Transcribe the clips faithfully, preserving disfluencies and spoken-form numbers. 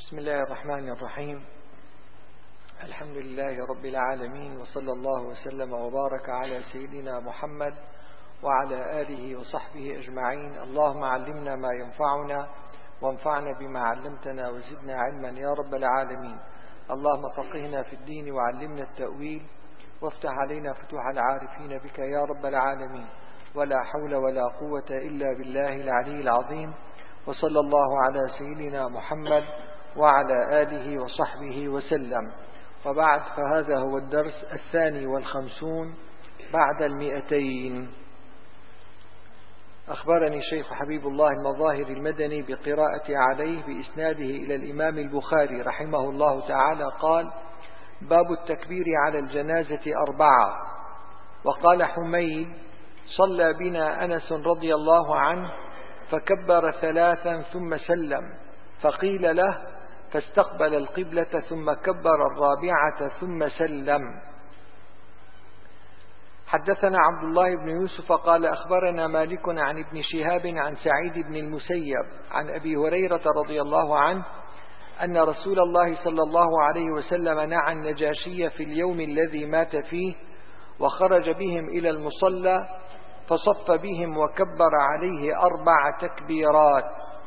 بسم الله الرحمن الرحيم. الحمد لله رب العالمين، وصلى الله وسلم وبارك على سيدنا محمد وعلى آله وصحبه أجمعين. اللهم علمنا ما ينفعنا وانفعنا بما علمتنا وزدنا علما يا رب العالمين. اللهم فقهنا في الدين وعلمنا التأويل وافتح علينا فتوح العارفين بك يا رب العالمين. ولا حول ولا قوة إلا بالله العلي العظيم. وصلى الله على سيدنا محمد وعلى آله وصحبه وسلم. وبعد، فهذا هو الدرس الثاني والخمسون بعد المئتين. أخبرني شيخ حبيب الله المظاهر المدني بقراءة عليه بإسناده إلى الإمام البخاري رحمه الله تعالى قال: باب التكبير على الجنازة أربعة. وقال حميد: صلى بنا أنس رضي الله عنه فكبر ثلاثا ثم سلم، فقيل له فاستقبل القبلة ثم كبر الرابعة ثم سلم. حدثنا عبد الله بن يوسف قال أخبرنا مالك عن ابن شهاب عن سعيد بن المسيب عن أبي هريرة رضي الله عنه أن رسول الله صلى الله عليه وسلم نعى النجاشي في اليوم الذي مات فيه، وخرج بهم إلى المصلى فصف بهم وكبر عليه أربع تكبيرات.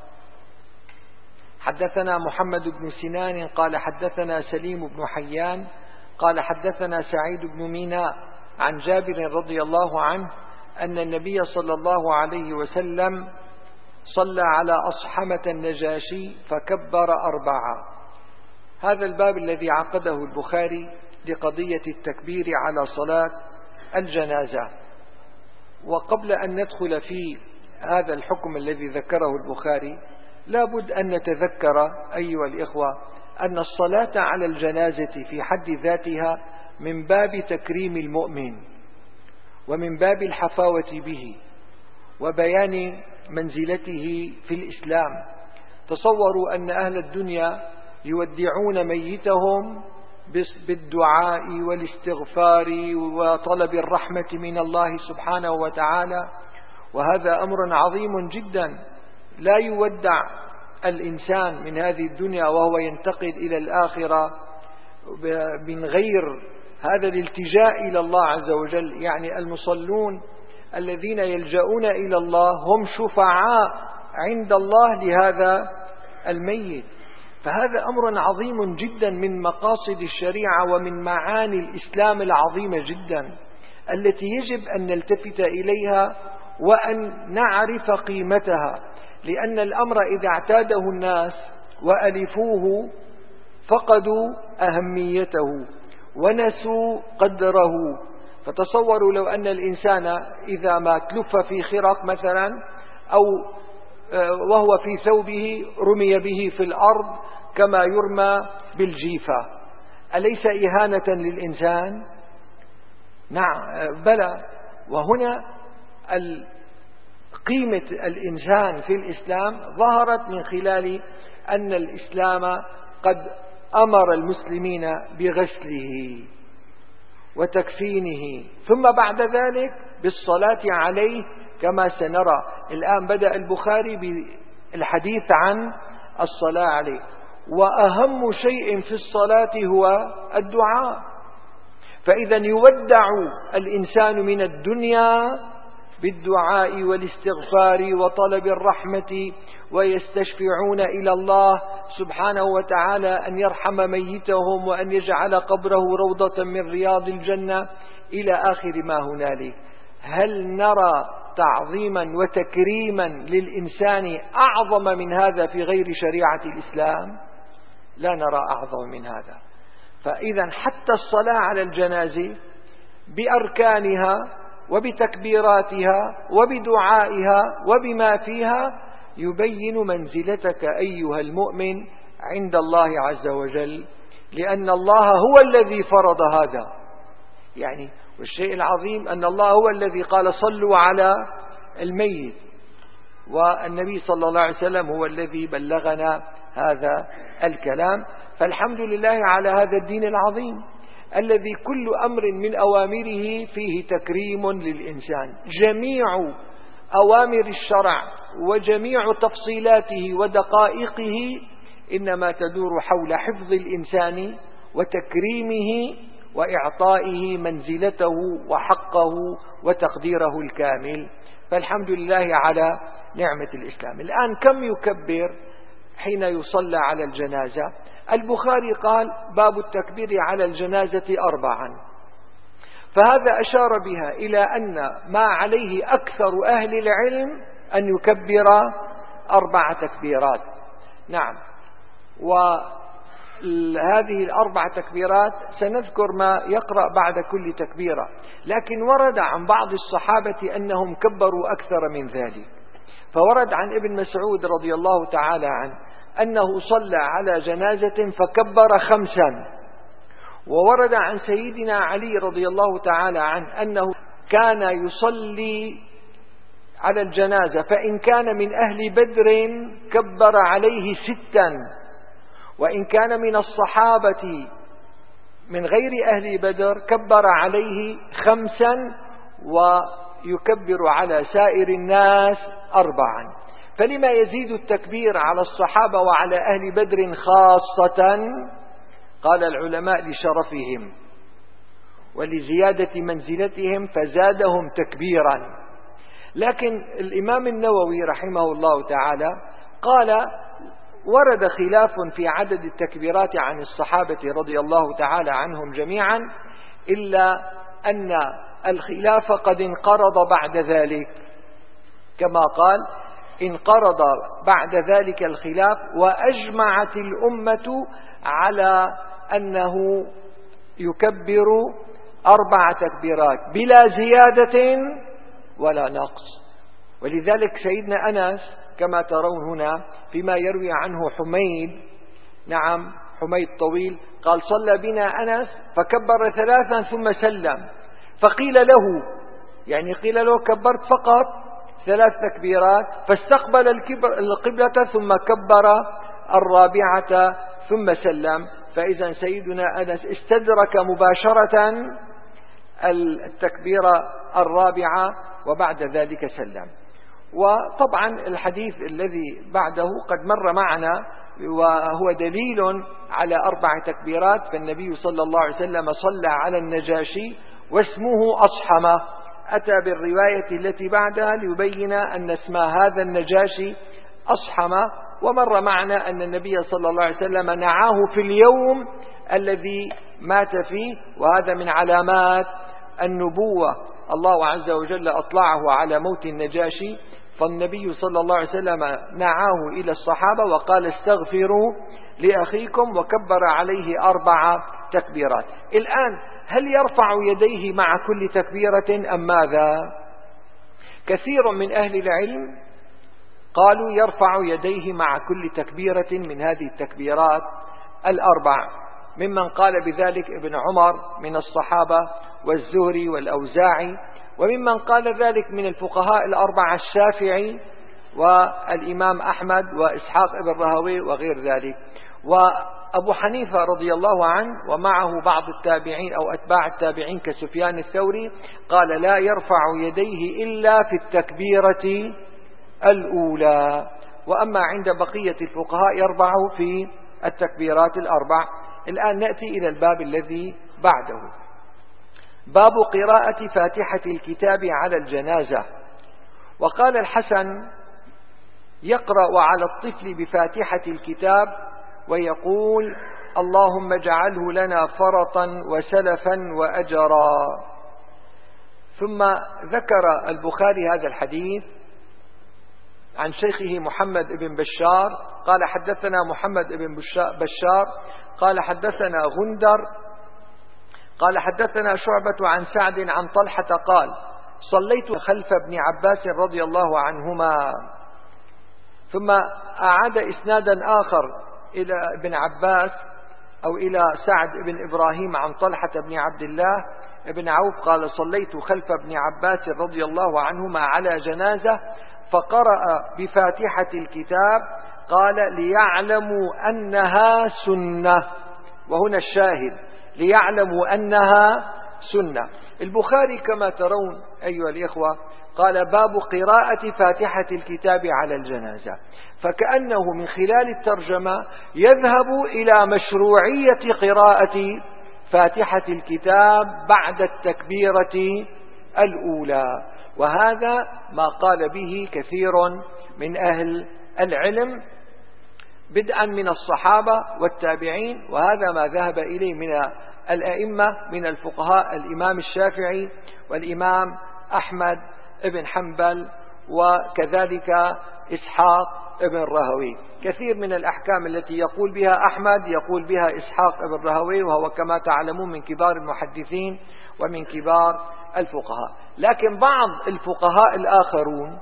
حدثنا محمد بن سنان قال حدثنا سليم بن حيان قال حدثنا سعيد بن ميناء عن جابر رضي الله عنه أن النبي صلى الله عليه وسلم صلى على أصحمة النجاشي فكبر أربعة. هذا الباب الذي عقده البخاري لقضية التكبير على صلاة الجنازة. وقبل أن ندخل في هذا الحكم الذي ذكره البخاري، لابد أن نتذكر أيها الإخوة أن الصلاة على الجنازة في حد ذاتها من باب تكريم المؤمن ومن باب الحفاوة به وبيان منزلته في الإسلام. تصوروا أن أهل الدنيا يودعون ميتهم بالدعاء والاستغفار وطلب الرحمة من الله سبحانه وتعالى، وهذا أمر عظيم جدا. لا يودع الإنسان من هذه الدنيا وهو ينتقل إلى الآخرة من غير هذا الالتجاء إلى الله عز وجل. يعني المصلون الذين يلجؤون إلى الله هم شفعاء عند الله لهذا الميت، فهذا أمر عظيم جدا من مقاصد الشريعة ومن معاني الإسلام العظيمة جدا التي يجب أن نلتفت إليها وأن نعرف قيمتها، لأن الأمر إذا اعتاده الناس وألفوه فقدوا أهميته ونسوا قدره. فتصوروا لو أن الإنسان إذا ما تلف في خرق مثلا أو وهو في ثوبه رمي به في الأرض كما يرمى بالجيفة، أليس إهانة للإنسان؟ نعم بلى. وهنا قيمة الإنسان في الإسلام ظهرت من خلال أن الإسلام قد أمر المسلمين بغسله وتكفينه ثم بعد ذلك بالصلاة عليه كما سنرى. الآن بدأ البخاري بالحديث عن الصلاة عليه، وأهم شيء في الصلاة هو الدعاء. فإذا يودع الإنسان من الدنيا بالدعاء والاستغفار وطلب الرحمة، ويستشفعون إلى الله سبحانه وتعالى أن يرحم ميتهم وأن يجعل قبره روضة من رياض الجنة إلى آخر ما هنالك. هل نرى تعظيما وتكريما للإنسان أعظم من هذا في غير شريعة الإسلام؟ لا نرى أعظم من هذا. فإذا حتى الصلاة على الجنازة بأركانها وبتكبيراتها وبدعائها وبما فيها يبين منزلتك أيها المؤمن عند الله عز وجل، لأن الله هو الذي فرض هذا. يعني والشيء العظيم أن الله هو الذي قال صلوا على الميت، والنبي صلى الله عليه وسلم هو الذي بلغنا هذا الكلام. فالحمد لله على هذا الدين العظيم الذي كل أمر من أوامره فيه تكريم للإنسان. جميع أوامر الشرع وجميع تفصيلاته ودقائقه إنما تدور حول حفظ الإنسان وتكريمه وإعطائه منزلته وحقه وتقديره الكامل. فالحمد لله على نعمة الإسلام. الآن كم يكبر حين يصلى على الجنازة؟ البخاري قال باب التكبير على الجنازة أربعا، فهذا أشار بها إلى أن ما عليه أكثر أهل العلم أن يكبر أربع تكبيرات. نعم، وهذه الأربع تكبيرات سنذكر ما يقرأ بعد كل تكبيرة، لكن ورد عن بعض الصحابة أنهم كبروا أكثر من ذلك. فورد عن ابن مسعود رضي الله تعالى عنه أنه صلى على جنازة فكبر خمسا، وورد عن سيدنا علي رضي الله تعالى عنه أنه كان يصلي على الجنازة فإن كان من أهل بدر كبر عليه ستا، وإن كان من الصحابة من غير أهل بدر كبر عليه خمسا، ويكبر على سائر الناس أربعا. فلما يزيد التكبير على الصحابة وعلى أهل بدر خاصة؟ قال العلماء لشرفهم ولزيادة منزلتهم فزادهم تكبيرا. لكن الإمام النووي رحمه الله تعالى قال ورد خلاف في عدد التكبيرات عن الصحابة رضي الله تعالى عنهم جميعا، إلا أن الخلاف قد انقرض بعد ذلك، كما قال انقرض بعد ذلك الخلاف وأجمعت الأمة على أنه يكبر أربع تكبيرات بلا زيادة ولا نقص. ولذلك سيدنا أنس كما ترون هنا فيما يروي عنه حميد، نعم حميد طويل، قال صلى بنا أنس فكبر ثلاثا ثم سلم، فقيل له يعني قيل له كبرت فقط ثلاث تكبيرات، فاستقبل القبلة ثم كبر الرابعة ثم سلم. فإذا سيدنا أنس استدرك مباشرة التكبيرة الرابعة وبعد ذلك سلم. وطبعا الحديث الذي بعده قد مر معنا وهو دليل على أربع تكبيرات. فالنبي صلى الله عليه وسلم صلى على النجاشي واسمه أصحمة، أتى بالرواية التي بعدها ليبين أن اسم هذا النجاشي أصحمة. ومر معنا أن النبي صلى الله عليه وسلم نعاه في اليوم الذي مات فيه، وهذا من علامات النبوة. الله عز وجل أطلعه على موت النجاشي، فالنبي صلى الله عليه وسلم نعاه إلى الصحابة وقال استغفروا لأخيكم، وكبر عليه أربع تكبيرات. الآن هل يرفع يديه مع كل تكبيرة أم ماذا؟ كثير من أهل العلم قالوا يرفع يديه مع كل تكبيرة من هذه التكبيرات الأربع، ممن قال بذلك ابن عمر من الصحابة والزهري والأوزاعي، وممن قال ذلك من الفقهاء الأربعة الشافعي والإمام أحمد وإسحاق بن راهويه وغير ذلك. وأبو حنيفة رضي الله عنه ومعه بعض التابعين أو أتباع التابعين كسفيان الثوري قال لا يرفع يديه إلا في التكبيرة الأولى، وأما عند بقية الفقهاء يرفع في التكبيرات الأربع. الآن نأتي إلى الباب الذي بعده، باب قراءة فاتحة الكتاب على الجنازة. وقال الحسن يقرأ على الطفل بفاتحة الكتاب ويقول اللهم اجعله لنا فرطا وسلفا وأجرا. ثم ذكر البخاري هذا الحديث عن شيخه محمد بن بشار قال حدثنا محمد بن بشار قال حدثنا غندر قال حدثنا شعبة عن سعد عن طلحة قال صليت خلف ابن عباس رضي الله عنهما. ثم أعاد إسنادا آخر إلى ابن عباس أو إلى سعد بن إبراهيم عن طلحة بن عبد الله بن عوف قال صليت خلف ابن عباس رضي الله عنهما على جنازة فقرأ بفاتحة الكتاب قال ليعلموا أنها سنة. وهنا الشاهد ليعلموا أنها سنة. البخاري كما ترون أيها الإخوة قال باب قراءة فاتحة الكتاب على الجنازة، فكأنه من خلال الترجمة يذهب إلى مشروعية قراءة فاتحة الكتاب بعد التكبيرة الأولى، وهذا ما قال به كثير من أهل العلم بدءا من الصحابة والتابعين، وهذا ما ذهب إليه من الأئمة من الفقهاء الإمام الشافعي والإمام أحمد بن حنبل وكذلك إسحاق بن راهويه. كثير من الأحكام التي يقول بها أحمد يقول بها إسحاق بن راهويه، وهو كما تعلمون من كبار المحدثين ومن كبار الفقهاء. لكن بعض الفقهاء الآخرون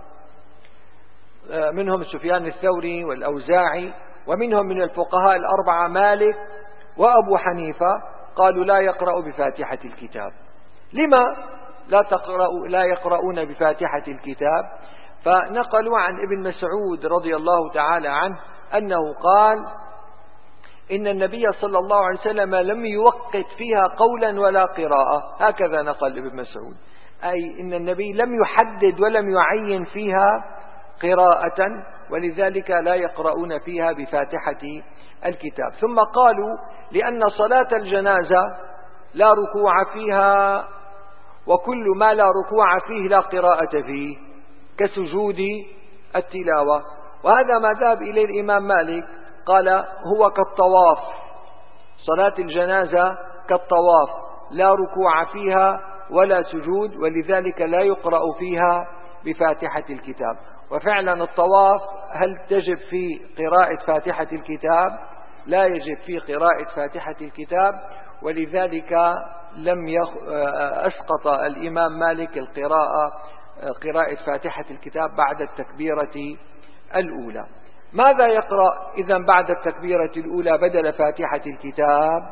منهم سفيان الثوري والأوزاعي ومنهم من الفقهاء الأربعة مالك وأبو حنيفة قالوا لا يقرأ بفاتحة الكتاب. لما لا, تقرأ لا يقرؤون بفاتحة الكتاب؟ فنقلوا عن ابن مسعود رضي الله تعالى عنه أنه قال إن النبي صلى الله عليه وسلم لم يوقت فيها قولا ولا قراءة، هكذا نقل ابن مسعود، أي إن النبي لم يحدد ولم يعين فيها قراءة، ولذلك لا يقرؤون فيها بفاتحة الكتاب. ثم قالوا لأن صلاة الجنازة لا ركوع فيها، وكل ما لا ركوع فيه لا قراءة فيه كسجود التلاوة، وهذا ما ذهب إليه الإمام مالك، قال هو كالطواف، صلاة الجنازة كالطواف لا ركوع فيها ولا سجود، ولذلك لا يقرأ فيها بفاتحة الكتاب. وفعلا الطواف هل تجب في قراءة فاتحة الكتاب؟ لا يجب في قراءة فاتحة الكتاب، ولذلك لم يخ... أسقط الإمام مالك القراءة قراءة فاتحة الكتاب بعد التكبيرة الأولى. ماذا يقرأ إذن بعد التكبيرة الأولى بدل فاتحة الكتاب؟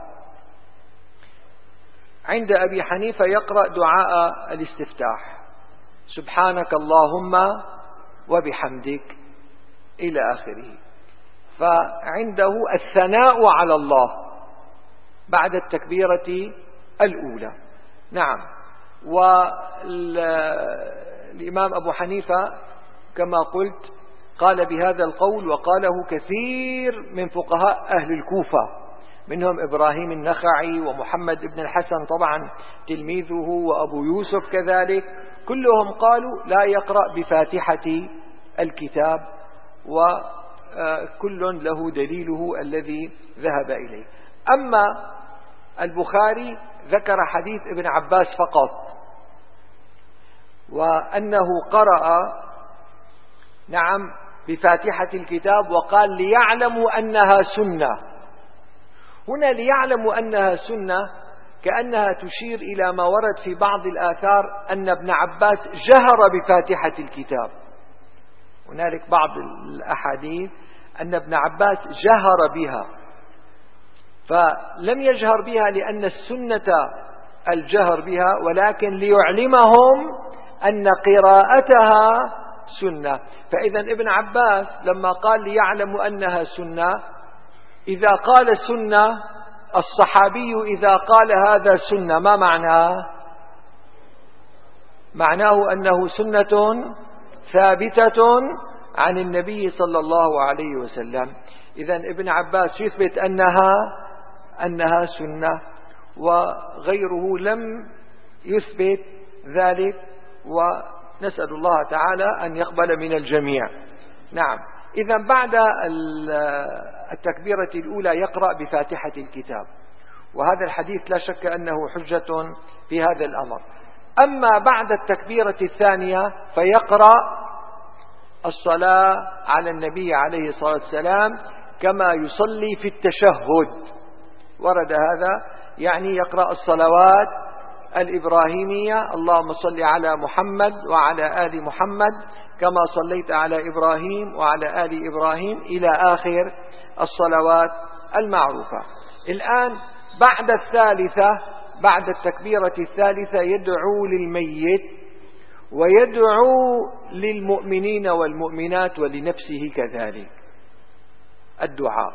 عند أبي حنيفة يقرأ دعاء الاستفتاح، سبحانك اللهم وبحمدك إلى آخره، فعنده الثناء على الله بعد التكبيرة الأولى. نعم. والإمام أبو حنيفة كما قلت قال بهذا القول، وقاله كثير من فقهاء أهل الكوفة، منهم إبراهيم النخعي ومحمد بن الحسن طبعا تلميذه وأبو يوسف كذلك، كلهم قالوا لا يقرأ بفاتحة الكتاب، وكل له دليله الذي ذهب إليه. أما البخاري ذكر حديث ابن عباس فقط، وأنه قرأ نعم بفاتحة الكتاب، وقال ليعلموا أنها سنة. هنا ليعلموا أنها سنة كأنها تشير إلى ما ورد في بعض الآثار أن ابن عباس جهر بفاتحة الكتاب. هنالك بعض الأحاديث أن ابن عباس جهر بها، فلم يجهر بها لأن السنة الجهر بها، ولكن ليعلمهم أن قراءتها سنة. فإذا ابن عباس لما قال ليعلموا أنها سنة، إذا قال سنة الصحابي إذا قال هذا سنة ما معناه؟ معناه أنه سنة ثابتة عن النبي صلى الله عليه وسلم. إذا ابن عباس يثبت أنها أنها سنة، وغيره لم يثبت ذلك، ونسأل الله تعالى أن يقبل من الجميع. نعم. إذا بعد التكبيرة الأولى يقرأ بفاتحة الكتاب، وهذا الحديث لا شك أنه حجة في هذا الأمر. أما بعد التكبيرة الثانية فيقرأ الصلاة على النبي عليه الصلاة والسلام كما يصلي في التشهد، ورد هذا، يعني يقرأ الصلوات الإبراهيمية، اللهم صل على محمد وعلى آل محمد كما صليت على إبراهيم وعلى آل إبراهيم إلى آخر الصلوات المعروفة. الآن بعد الثالثة، بعد التكبيرة الثالثة يدعو للميت ويدعو للمؤمنين والمؤمنات ولنفسه كذلك الدعاء.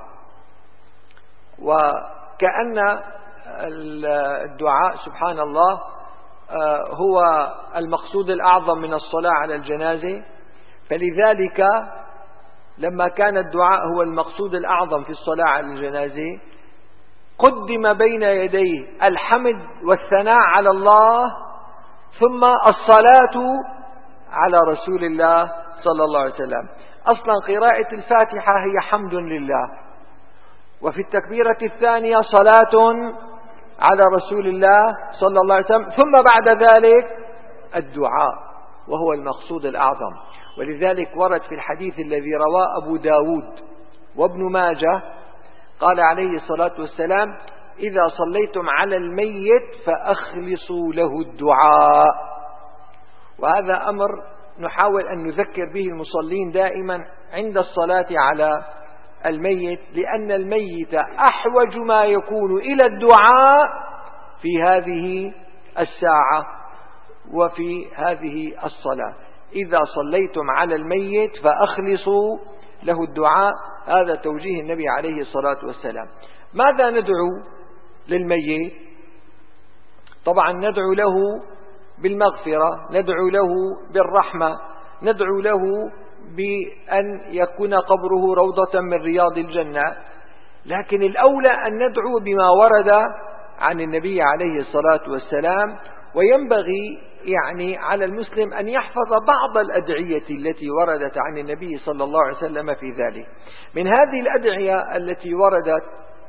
وكأن الدعاء سبحان الله هو المقصود الأعظم من الصلاة على الجنازة، فلذلك لما كان الدعاء هو المقصود الأعظم في الصلاة على الجنازة قدم بين يديه الحمد والثناء على الله ثم الصلاة على رسول الله صلى الله عليه وسلم. أصلا قراءة الفاتحة هي حمد لله، وفي التكبيرة الثانية صلاة على رسول الله صلى الله عليه وسلم، ثم بعد ذلك الدعاء وهو المقصود الأعظم. ولذلك ورد في الحديث الذي رواه أبو داود وابن ماجه قال عليه الصلاة والسلام: إذا صليتم على الميت فأخلصوا له الدعاء. وهذا أمر نحاول أن نذكر به المصلين دائما عند الصلاة على الميت، لأن الميت أحوج ما يكون إلى الدعاء في هذه الساعة وفي هذه الصلاة. إذا صليتم على الميت فأخلصوا له الدعاء، هذا توجيه النبي عليه الصلاة والسلام. ماذا ندعو للميت؟ طبعا ندعو له بالمغفرة، ندعو له بالرحمة، ندعو له بأن يكون قبره روضة من رياض الجنة، لكن الأولى أن ندعو بما ورد عن النبي عليه الصلاة والسلام. وينبغي يعني على المسلم أن يحفظ بعض الأدعية التي وردت عن النبي صلى الله عليه وسلم في ذلك. من هذه الأدعية التي وردت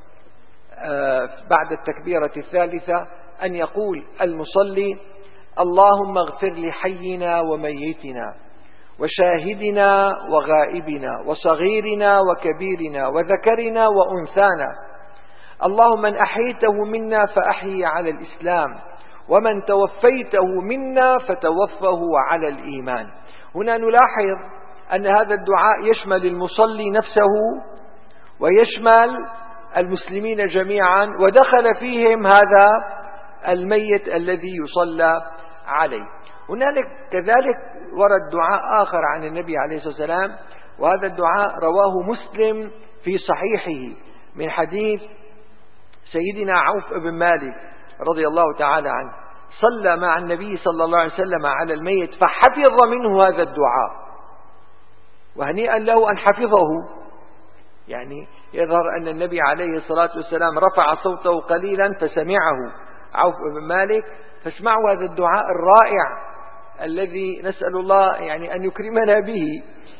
بعد التكبيرة الثالثة أن يقول المصلي: اللهم اغفر لحينا وميتنا وشاهدنا وغائبنا وصغيرنا وكبيرنا وذكرنا وأنثانا، اللهم من أحيته منا فأحيي على الإسلام، ومن توفيته منا فتوفه على الإيمان. هنا نلاحظ أن هذا الدعاء يشمل المصلي نفسه ويشمل المسلمين جميعا، ودخل فيهم هذا الميت الذي يصلى عليه. هنالك كذلك ورد دعاء آخر عن النبي عليه الصلاة والسلام، وهذا الدعاء رواه مسلم في صحيحه من حديث سيدنا عوف بن مالك رضي الله تعالى عنه، صلى مع النبي صلى الله عليه وسلم على الميت فحفظ منه هذا الدعاء، وهنيئا له أن حفظه. يعني يظهر أن النبي عليه الصلاة والسلام رفع صوته قليلا فسمعه عوف بن مالك، فاسمعوا هذا الدعاء الرائع الذي نسأل الله يعني أن يكرمنا به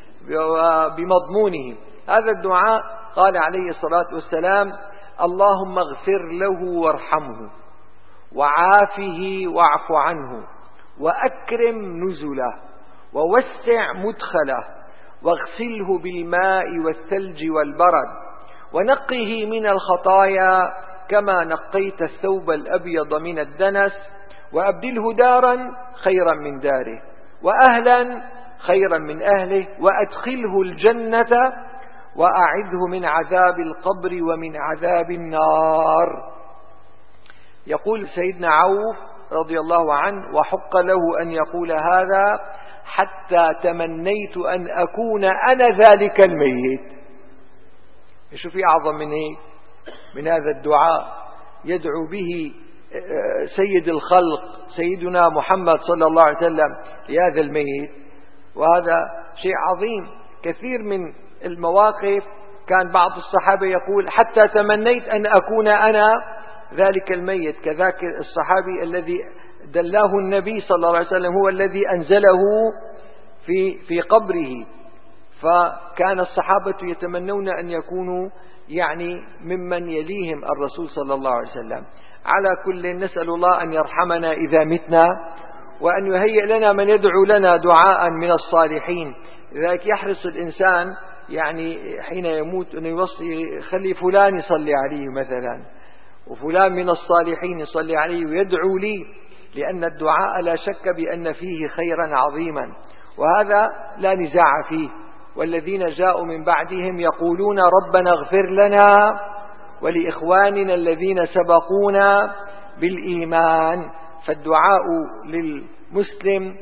بمضمونه. هذا الدعاء قال عليه الصلاة والسلام: اللهم اغفر له وارحمه وعافه واعف عنه وأكرم نزله ووسع مدخله واغسله بالماء والثلج والبرد ونقه من الخطايا كما نقيت الثوب الأبيض من الدنس، وأبدله دارا خيرا من داره وأهلا خيرا من أهله وأدخله الجنة وأعذه من عذاب القبر ومن عذاب النار. يقول سيدنا عوف رضي الله عنه: وحق له أن يقول هذا حتى تمنيت أن أكون أنا ذلك الميت. شو في أعظم من هيك من هذا الدعاء يدعو به سيد الخلق سيدنا محمد صلى الله عليه وسلم لهذا الميت؟ وهذا شيء عظيم. كثير من المواقف كان بعض الصحابة يقول: حتى تمنيت أن أكون أنا ذلك الميت، كذاك الصحابي الذي دلاه النبي صلى الله عليه وسلم هو الذي أنزله في في قبره. فكان الصحابة يتمنون أن يكونوا يعني ممن يليهم الرسول صلى الله عليه وسلم. على كل نسأل الله أن يرحمنا إذا متنا، وأن يهيئ لنا من يدعو لنا دعاء من الصالحين. لذلك يحرص الإنسان يعني حين يموت أن يوصي خلي فلان يصلي عليه مثلا، وفلان من الصالحين يصلي عليه ويدعو لي، لأن الدعاء لا شك بأن فيه خيرا عظيما، وهذا لا نزاع فيه. والذين جاءوا من بعدهم يقولون ربنا اغفر لنا ولإخواننا الذين سبقونا بالإيمان. فالدعاء للمسلم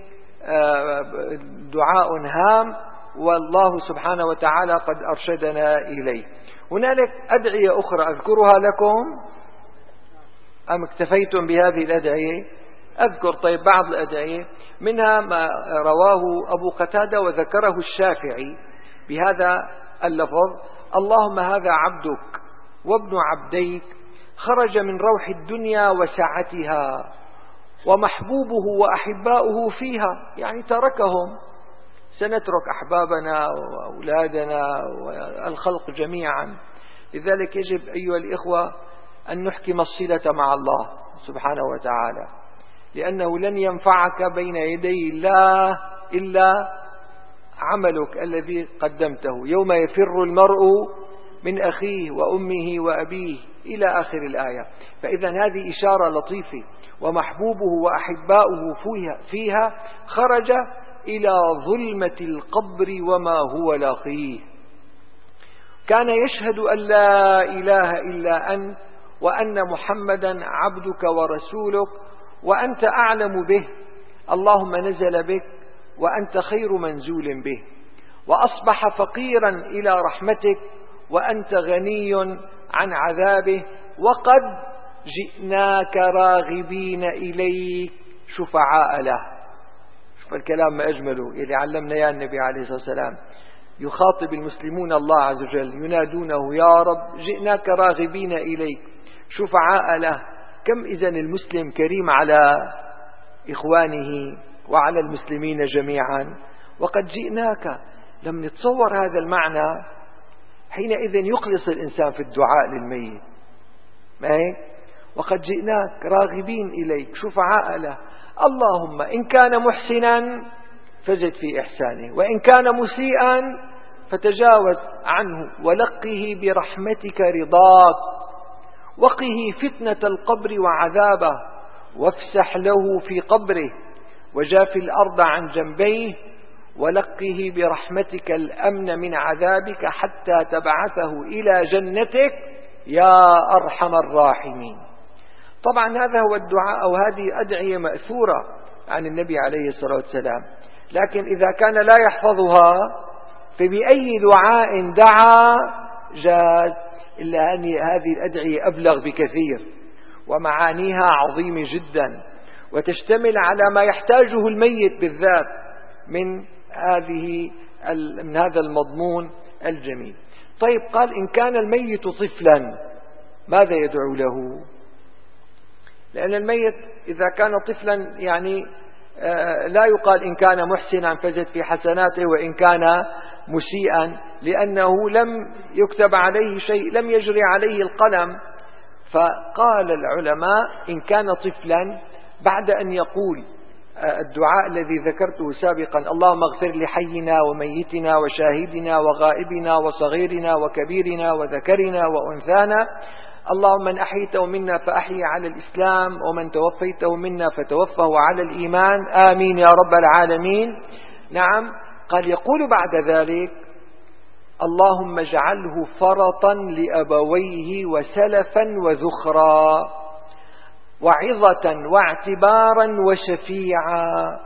دعاء هام، والله سبحانه وتعالى قد أرشدنا إليه. هنالك أدعية أخرى أذكرها لكم أم اكتفيتم بهذه الأدعية؟ أذكر طيب بعض الأدعية منها ما رواه أبو قتادة وذكره الشافعي بهذا اللفظ: اللهم هذا عبدك وابن عبديك خرج من روح الدنيا وسعتها ومحبوبه وأحباؤه فيها، يعني تركهم، سنترك أحبابنا وأولادنا والخلق جميعا. لذلك يجب أيها الإخوة أن نحكم الصلة مع الله سبحانه وتعالى، لأنه لن ينفعك بين يدي الله إلا عملك الذي قدمته. يوم يفر المرء من أخيه وأمه وأبيه إلى آخر الآية. فإذا هذه إشارة لطيفة. ومحبوبه وأحباؤه فيها, فيها خرج إلى ظلمة القبر وما هو لاقيه. كان يشهد أن لا إله إلا أنت وأن محمدا عبدك ورسولك وأنت أعلم به، اللهم نزل بك وأنت خير منزول به، وأصبح فقيرا إلى رحمتك وأنت غني عن عذابه، وقد جئناك راغبين إليك شفعاء له. شوف الكلام ما أجمله يلي علمنا يا النبي عليه الصلاة والسلام. يخاطب المسلمون الله عز وجل ينادونه: يا رب جئناك راغبين إليك شفعاء له. كم إذن المسلم كريم على إخوانه وعلى المسلمين جميعا. وقد جئناك، لم نتصور هذا المعنى حينئذ يخلص الإنسان في الدعاء للميت. ما هيك؟ وقد جئناك راغبين إليك شفعاء له، اللهم إن كان محسنا فزد في إحسانه، وإن كان مسيئا فتجاوز عنه، ولقه برحمتك رضاك، وقه فتنة القبر وعذابه، وافسح له في قبره، وجاف الأرض عن جنبيه، ولقه برحمتك الأمن من عذابك حتى تبعثه إلى جنتك يا أرحم الراحمين. طبعا هذا هو الدعاء، أو هذه أدعية مأثورة عن النبي عليه الصلاة والسلام. لكن إذا كان لا يحفظها فبأي دعاء دعا جاز، إلا أن هذه الأدعية أبلغ بكثير ومعانيها عظيمة جدا، وتشتمل على ما يحتاجه الميت بالذات من هذه من هذا المضمون الجميل. طيب، قال إن كان الميت طفلا ماذا يدعو له؟ لأن الميت إذا كان طفلا يعني لا يقال إن كان محسنا فزد في حسناته وإن كان مسيئا، لأنه لم يكتب عليه شيء، لم يجري عليه القلم. فقال العلماء إن كان طفلا بعد أن يقول الدعاء الذي ذكرته سابقا: اللهم اغفر لحينا وميتنا وشاهدنا وغائبنا وصغيرنا وكبيرنا وذكرنا وأنثانا، اللهم من أحيته منا فأحيي على الإسلام ومن توفيته منا فتوفه على الإيمان، آمين يا رب العالمين. نعم، قال يقول بعد ذلك: اللهم اجعله فرطا لأبويه وسلفا وذخرا وعظة واعتبارا وشفيعا،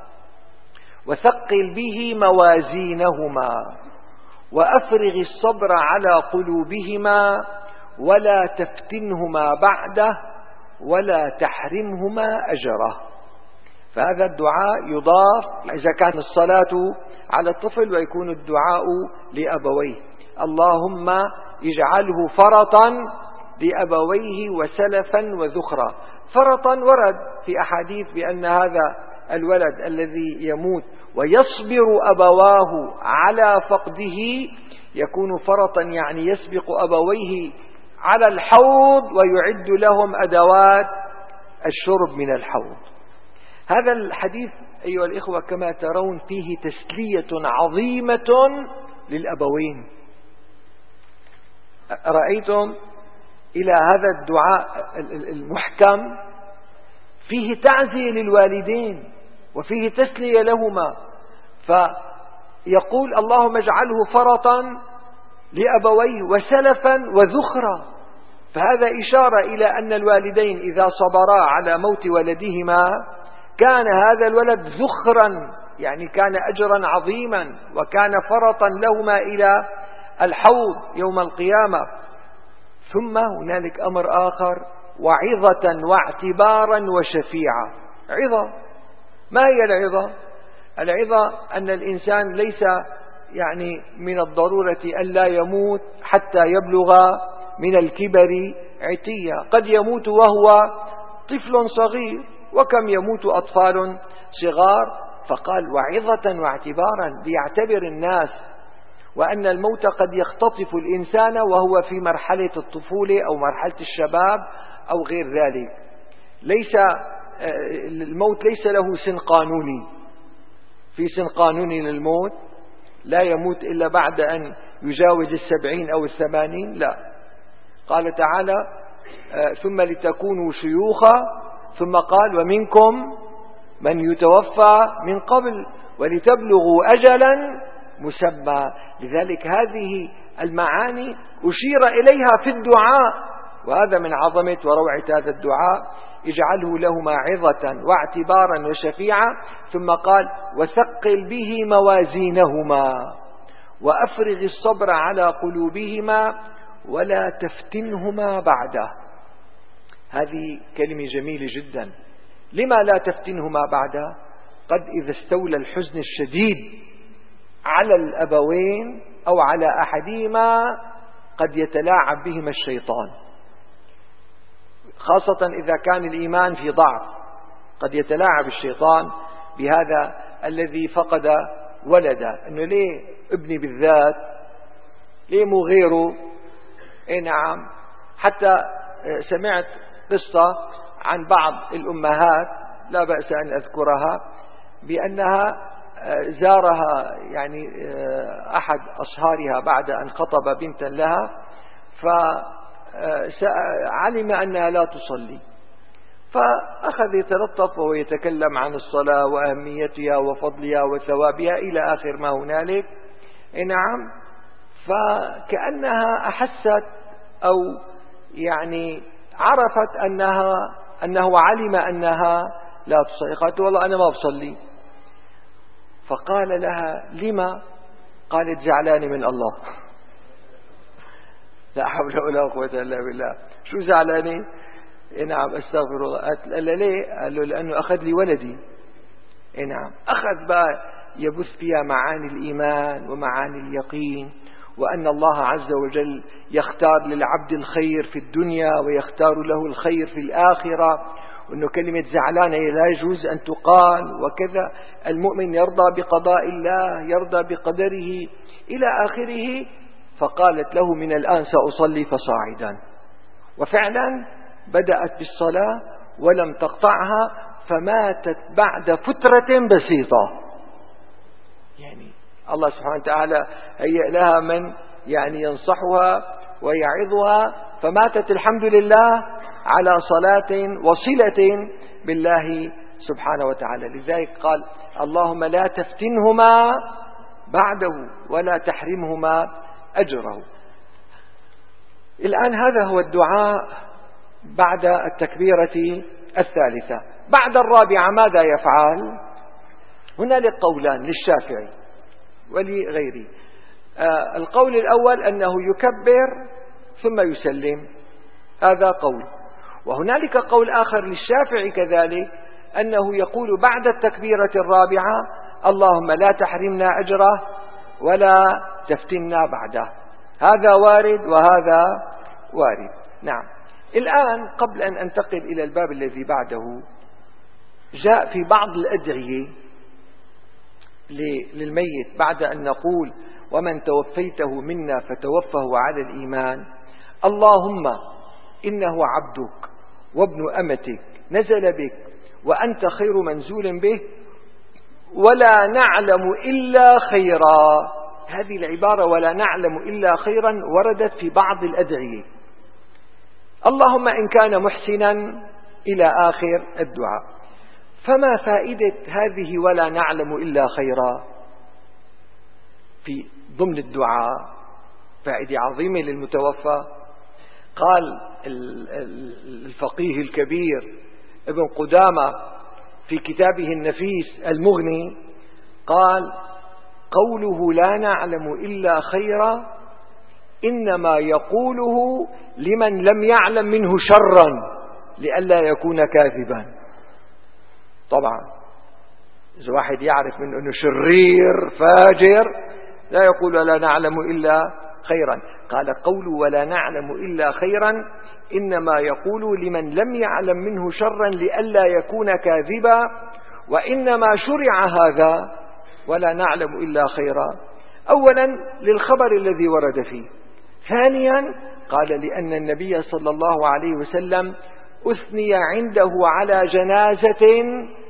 وثقل به موازينهما، وأفرغ الصبر على قلوبهما، ولا تفتنهما بعده، ولا تحرمهما أجره. فهذا الدعاء يضاف إذا كان الصلاة على الطفل، ويكون الدعاء لأبويه: اللهم اجعله فرطا لأبويه وسلفا وذخرا. فرطا ورد في أحاديث بأن هذا الولد الذي يموت ويصبر أبواه على فقده يكون فرطا، يعني يسبق أبويه على الحوض ويعد لهم أدوات الشرب من الحوض. هذا الحديث أيها الإخوة كما ترون فيه تسلية عظيمة للأبوين. رأيتم إلى هذا الدعاء المحكم فيه تعزية للوالدين وفيه تسلية لهما، فيقول اللهم اجعله فرطا لأبويه وسلفا وذخرا. فهذا إشارة إلى أن الوالدين إذا صبرا على موت ولدهما كان هذا الولد ذخرا، يعني كان أجرا عظيما، وكان فرطا لهما إلى الحوض يوم القيامة. ثم هنالك أمر آخر: وعظة واعتبارا وشفيعا. عظة. ما هي العظة؟ العظة أن الإنسان ليس يعني من الضرورة ألا يموت حتى يبلغ من الكبر عتيا، قد يموت وهو طفل صغير، وكم يموت أطفال صغار. فقال وعظة واعتبارا، ليعتبر الناس وأن الموت قد يختطف الإنسان وهو في مرحلة الطفولة أو مرحلة الشباب أو غير ذلك. ليس الموت ليس له سن قانوني، في سن قانوني للموت، لا يموت إلا بعد أن يجاوز السبعين أو الثمانين، لا. قال تعالى ثم لتكونوا شيوخا، ثم قال ومنكم من يتوفى من قبل ولتبلغوا أجلا مسمى. لذلك هذه المعاني أشير إليها في الدعاء، وهذا من عظمة وروعة هذا الدعاء. اجعله لهما عظة واعتبارا وشفيعا. ثم قال وثقل به موازينهما وأفرغ الصبر على قلوبهما ولا تفتنهما بعده. هذه كلمة جميلة جدا. لما لا تفتنهما بعده؟ قد إذا استولى الحزن الشديد على الأبوين أو على أحدهما قد يتلاعب بهما الشيطان، خاصة إذا كان الإيمان في ضعف. قد يتلاعب الشيطان بهذا الذي فقد ولده، أنه ليه ابني بالذات، ليه مو غيره. إيه نعم. حتى سمعت قصة عن بعض الأمهات لا بأس أن أذكرها، بأنها زارها يعني أحد أصهارها بعد أن خطب بنتا لها، فعلم أنها لا تصلي، فأخذ يتلطف ويتكلم عن الصلاة وأهميتها وفضلها وثوابها إلى آخر ما هنالك. نعم. فكأنها أحست أو يعني عرفت أنها أنه علم أنها لا تصلي. قالت والله أنا ما بصلي. فقال لها لما؟ قالت زعلانة من الله. لا حول ولا قوة إلا بالله. شو زعلانة؟ نعم أستغفر الله. قال له ليه؟ قال له لأنه أخذ لي ولدي. نعم. أخذ بقى يبث فيها معاني الإيمان ومعاني اليقين، وأن الله عز وجل يختار للعبد الخير في الدنيا ويختار له الخير في الآخرة، وأنه كلمة زعلانة لا يجوز أن تقال، وكذا المؤمن يرضى بقضاء الله يرضى بقدره إلى آخره. فقالت له من الآن سأصلي فصاعدا. وفعلا بدأت بالصلاة ولم تقطعها، فماتت بعد فترة بسيطة. يعني الله سبحانه وتعالى هيأ لها من يعني ينصحها ويعظها، فماتت الحمد لله على صلاة وصلة بالله سبحانه وتعالى. لذلك قال اللهم لا تفتنهما بعده ولا تحرمهما أجره. الآن هذا هو الدعاء بعد التكبيرة الثالثة. بعد الرابعة ماذا يفعل؟ هنالك قولان للشافعي ولغيره. آه القول الأول أنه يكبر ثم يسلم، هذا قول. وهنالك قول آخر للشافعي كذلك، أنه يقول بعد التكبيرة الرابعة اللهم لا تحرمنا أجره ولا تفتنا بعده. هذا وارد وهذا وارد. نعم. الآن قبل أن أنتقل إلى الباب الذي بعده، جاء في بعض الأدعية للميت بعد أن نقول ومن توفيته منا فتوفه على الإيمان، اللهم إنه عبدك وابن أمتك نزل بك وأنت خير منزول به ولا نعلم إلا خيرا. هذه العبارة ولا نعلم إلا خيرا وردت في بعض الأدعية. اللهم إن كان محسنا إلى آخر الدعاء. فما فائدة هذه ولا نعلم إلا خيرا في ضمن الدعاء؟ فائدة عظيمة للمتوفى. قال الفقيه الكبير ابن قدامة في كتابه النفيس المغني، قال قوله لا نعلم إلا خيرا إنما يقوله لمن لم يعلم منه شرا لئلا يكون كاذبا. طبعا إذا واحد يعرف من أنه شرير فاجر لا يقول ولا نعلم إلا خيرا. قال قول ولا نعلم إلا خيرا إنما يقول لمن لم يعلم منه شرا لئلا يكون كاذبا، وإنما شرع هذا ولا نعلم إلا خيرا أولا للخبر الذي ورد فيه، ثانيا قال لأن النبي صلى الله عليه وسلم أثني عنده على جنازة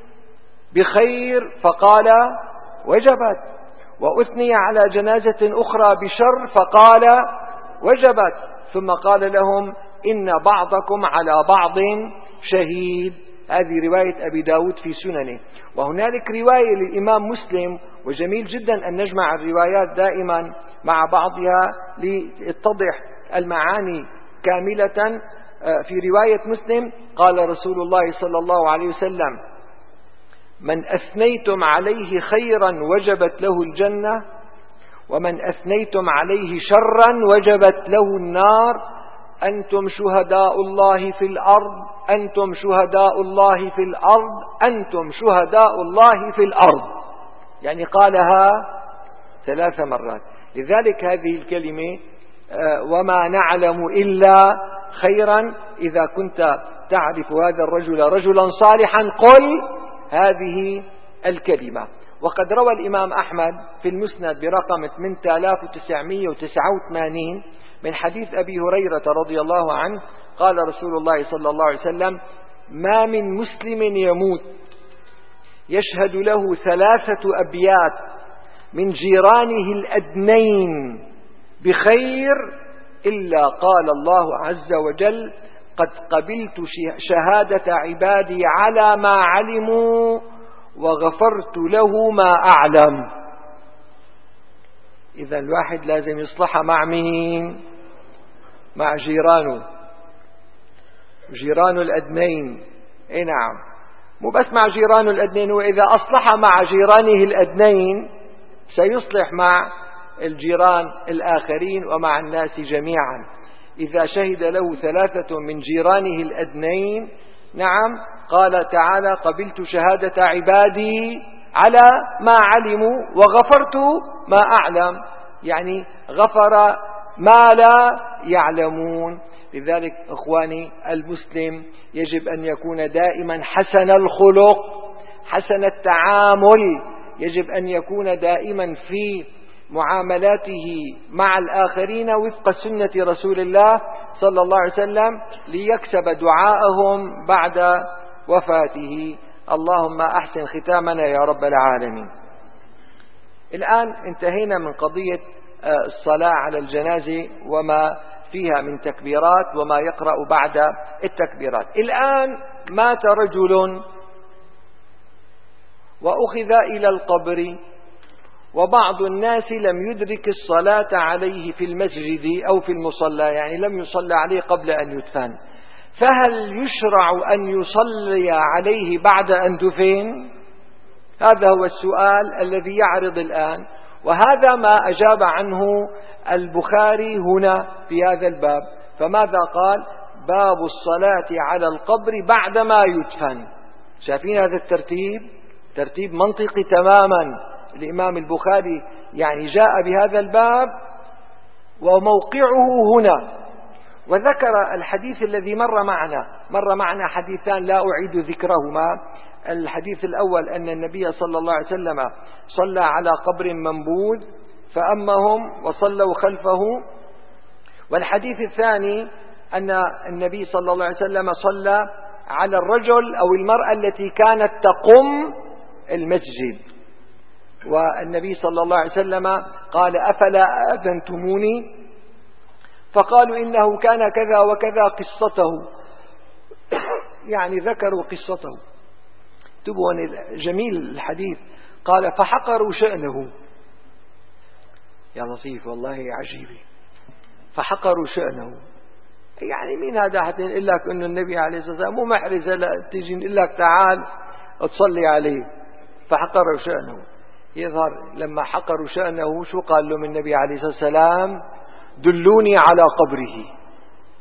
بخير فقال وجبت، وأثني على جنازة أخرى بشر فقال وجبت، ثم قال لهم إن بعضكم على بعض شهيد. هذه رواية أبي داود في سننه. وهنالك رواية للإمام مسلم، وجميل جدا أن نجمع الروايات دائما مع بعضها ليتضح المعاني كاملة. في رواية مسلم قال رسول الله صلى الله عليه وسلم من أثنيتم عليه خيرا وجبت له الجنة، ومن أثنيتم عليه شرا وجبت له النار، أنتم شهداء الله في الأرض، أنتم شهداء الله في الأرض، أنتم شهداء الله في الأرض. يعني قالها ثلاث مرات. لذلك هذه الكلمة وما نعلم إلا خيرا، إذا كنت تعرف هذا الرجل رجلا صالحا قل هذه الكلمة. وقد روى الإمام أحمد في المسند برقم ثمانية آلاف وتسعمائة وتسعة وثمانين من حديث أبي هريرة رضي الله عنه قال رسول الله صلى الله عليه وسلم ما من مسلم يموت يشهد له ثلاثة أبيات من جيرانه الأدنين بخير إلا قال الله عز وجل قد قبلت شهادة عبادي على ما علموا وغفرت له ما أعلم. إذا الواحد لازم يصلح مع مين؟ مع جيرانه، جيران الأدنين. اي نعم، مو بس مع جيران الأدنين، وإذا أصلح مع جيرانه الأدنين سيصلح مع الجيران الآخرين ومع الناس جميعا. إذا شهد له ثلاثة من جيرانه الأدنين، نعم، قال تعالى قبلت شهادة عبادي على ما علموا وغفرت ما أعلم، يعني غفر ما لا يعلمون. لذلك إخواني المسلم يجب أن يكون دائما حسن الخلق حسن التعامل، يجب أن يكون دائما في معاملاته مع الآخرين وفق سنة رسول الله صلى الله عليه وسلم ليكسب دعاءهم بعد وفاته. اللهم أحسن ختامنا يا رب العالمين. الآن انتهينا من قضية الصلاة على الجنازة وما فيها من تكبيرات وما يقرأ بعد التكبيرات. الآن مات رجل وأخذ إلى القبر، وبعض الناس لم يدرك الصلاة عليه في المسجد أو في المصلى، يعني لم يصلى عليه قبل أن يدفن، فهل يشرع أن يصلي عليه بعد أن دفن؟ هذا هو السؤال الذي يعرض الآن، وهذا ما أجاب عنه البخاري هنا في هذا الباب. فماذا قال؟ باب الصلاة على القبر بعدما يدفن. شايفين هذا الترتيب؟ ترتيب منطقي تماما. الإمام البخاري يعني جاء بهذا الباب وموقعه هنا، وذكر الحديث الذي مر معنا مر معنا حديثان لا أعيد ذكرهما. الحديث الأول أن النبي صلى الله عليه وسلم صلى على قبر منبوذ فأمهم وصلوا خلفه، والحديث الثاني أن النبي صلى الله عليه وسلم صلى على الرجل أو المرأة التي كانت تقم المسجد، والنبي صلى الله عليه وسلم قال أفلا أذنتموني؟ فقالوا إنه كان كذا وكذا قصته، يعني ذكروا قصته. تبون جميل الحديث، قال فحقروا شأنه. يا لطيف والله عجيبة، فحقروا شأنه. يعني مين هذا حتى يقول لك أنه النبي عليه الصلاة والسلام مو محرزة لا تيجي يقول لك تعال تصلي عليه. فحقروا شأنه. يظهر لما حقروا شأنه شو قال لهم النبي عليه الصلاة والسلام؟ دلوني على قبره،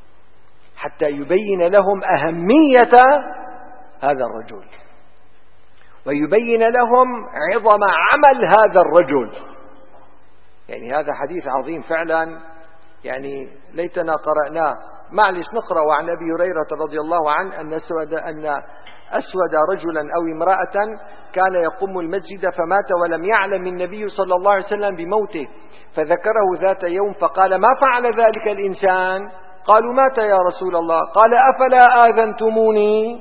حتى يبين لهم أهمية هذا الرجل. ويبين لهم عظم عمل هذا الرجل. يعني هذا حديث عظيم فعلا، يعني ليتنا قرأناه. معلش نقرأ عن أبي هريرة رضي الله عنه أن أسود, أن أسود رجلا أو امرأة كان يقوم المسجد فمات ولم يعلم النبي صلى الله عليه وسلم بموته، فذكره ذات يوم فقال: ما فعل ذلك الإنسان؟ قالوا: مات يا رسول الله. قال: أفلا آذنتموني؟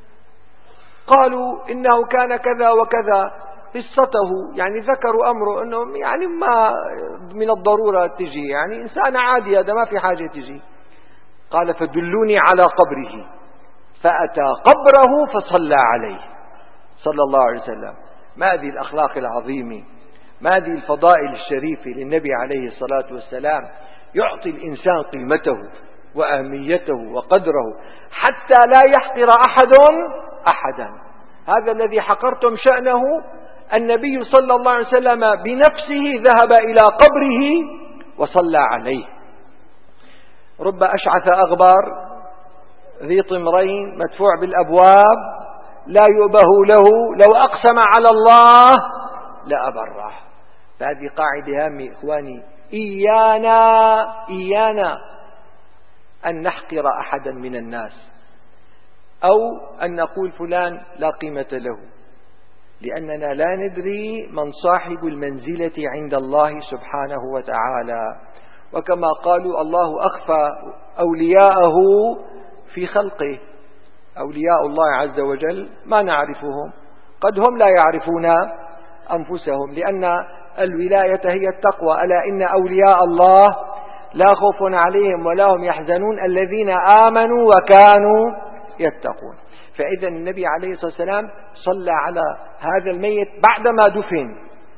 قالوا: إنه كان كذا وكذا، قصته، يعني ذكروا أمره أنه يعني ما من الضرورة تجي، يعني إنسان عادي هذا ما في حاجة تجي. قال: فدلوني على قبره، فأتى قبره فصلى عليه صلى الله عليه وسلم. ما هذه الأخلاق العظيمة، ما هذه الفضائل الشريفة للنبي عليه الصلاة والسلام. يعطي الإنسان قيمته وأهميته وقدره حتى لا يحقر أحد أحدا. هذا الذي حقرتم شأنه النبي صلى الله عليه وسلم بنفسه ذهب إلى قبره وصلى عليه. رب أشعث أغبر ذي طمرين مدفوع بالأبواب لا يؤبه له لو أقسم على الله لأبره. فهذه قاعدة هامة إخواني. إيانا إيانا أن نحقر أحدا من الناس أو أن نقول فلان لا قيمة له، لأننا لا ندري من صاحب المنزلة عند الله سبحانه وتعالى. وكما قالوا: الله أخفى أولياءه في خلقه. أولياء الله عز وجل ما نعرفهم، قد هم لا يعرفون أنفسهم، لأن الولاية هي التقوى. ألا إن أولياء الله لا خوف عليهم ولا هم يحزنون الذين آمنوا وكانوا يتقون. فإذا النبي عليه الصلاة والسلام صلى على هذا الميت بعدما دفن.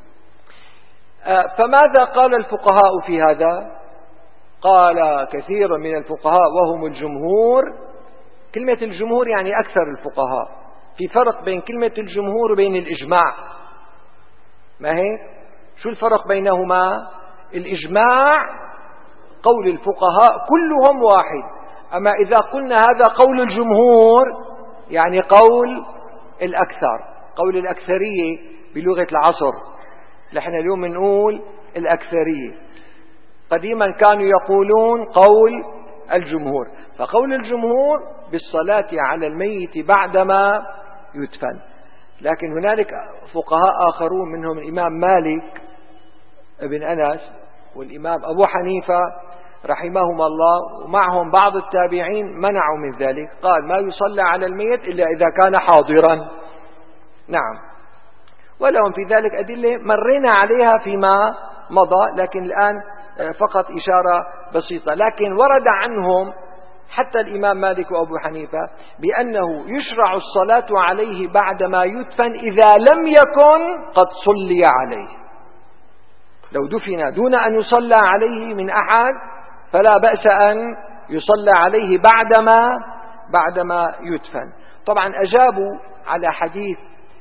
فماذا قال الفقهاء في هذا؟ قال كثير من الفقهاء وهم الجمهور. كلمة الجمهور يعني أكثر الفقهاء. في فرق بين كلمة الجمهور وبين الإجماع، ما هيك؟ شو الفرق بينهما؟ الإجماع قول الفقهاء كلهم واحد، أما إذا قلنا هذا قول الجمهور يعني قول الأكثر، قول الأكثرية بلغة العصر. نحن اليوم نقول الأكثرية، قديما كانوا يقولون قول الجمهور. فقول الجمهور بالصلاة على الميت بعدما يدفن. لكن هنالك فقهاء آخرون منهم الإمام مالك ابن أنس والإمام أبو حنيفة رحمهما الله ومعهم بعض التابعين منعوا من ذلك. قال: ما يصلى على الميت إلا إذا كان حاضرا. نعم، ولهم في ذلك أدلة مرينا عليها فيما مضى، لكن الآن فقط إشارة بسيطة. لكن ورد عنهم حتى الإمام مالك وأبو حنيفة بأنه يشرع الصلاة عليه بعدما يدفن إذا لم يكن قد صلي عليه. لو دفن دون أن يصلى عليه من أحد فلا بأس أن يصلى عليه بعدما بعدما يدفن. طبعا أجابوا على حديث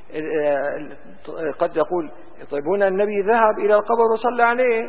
قد يقول: طيب هنا النبي ذهب إلى القبر وصلى عليه،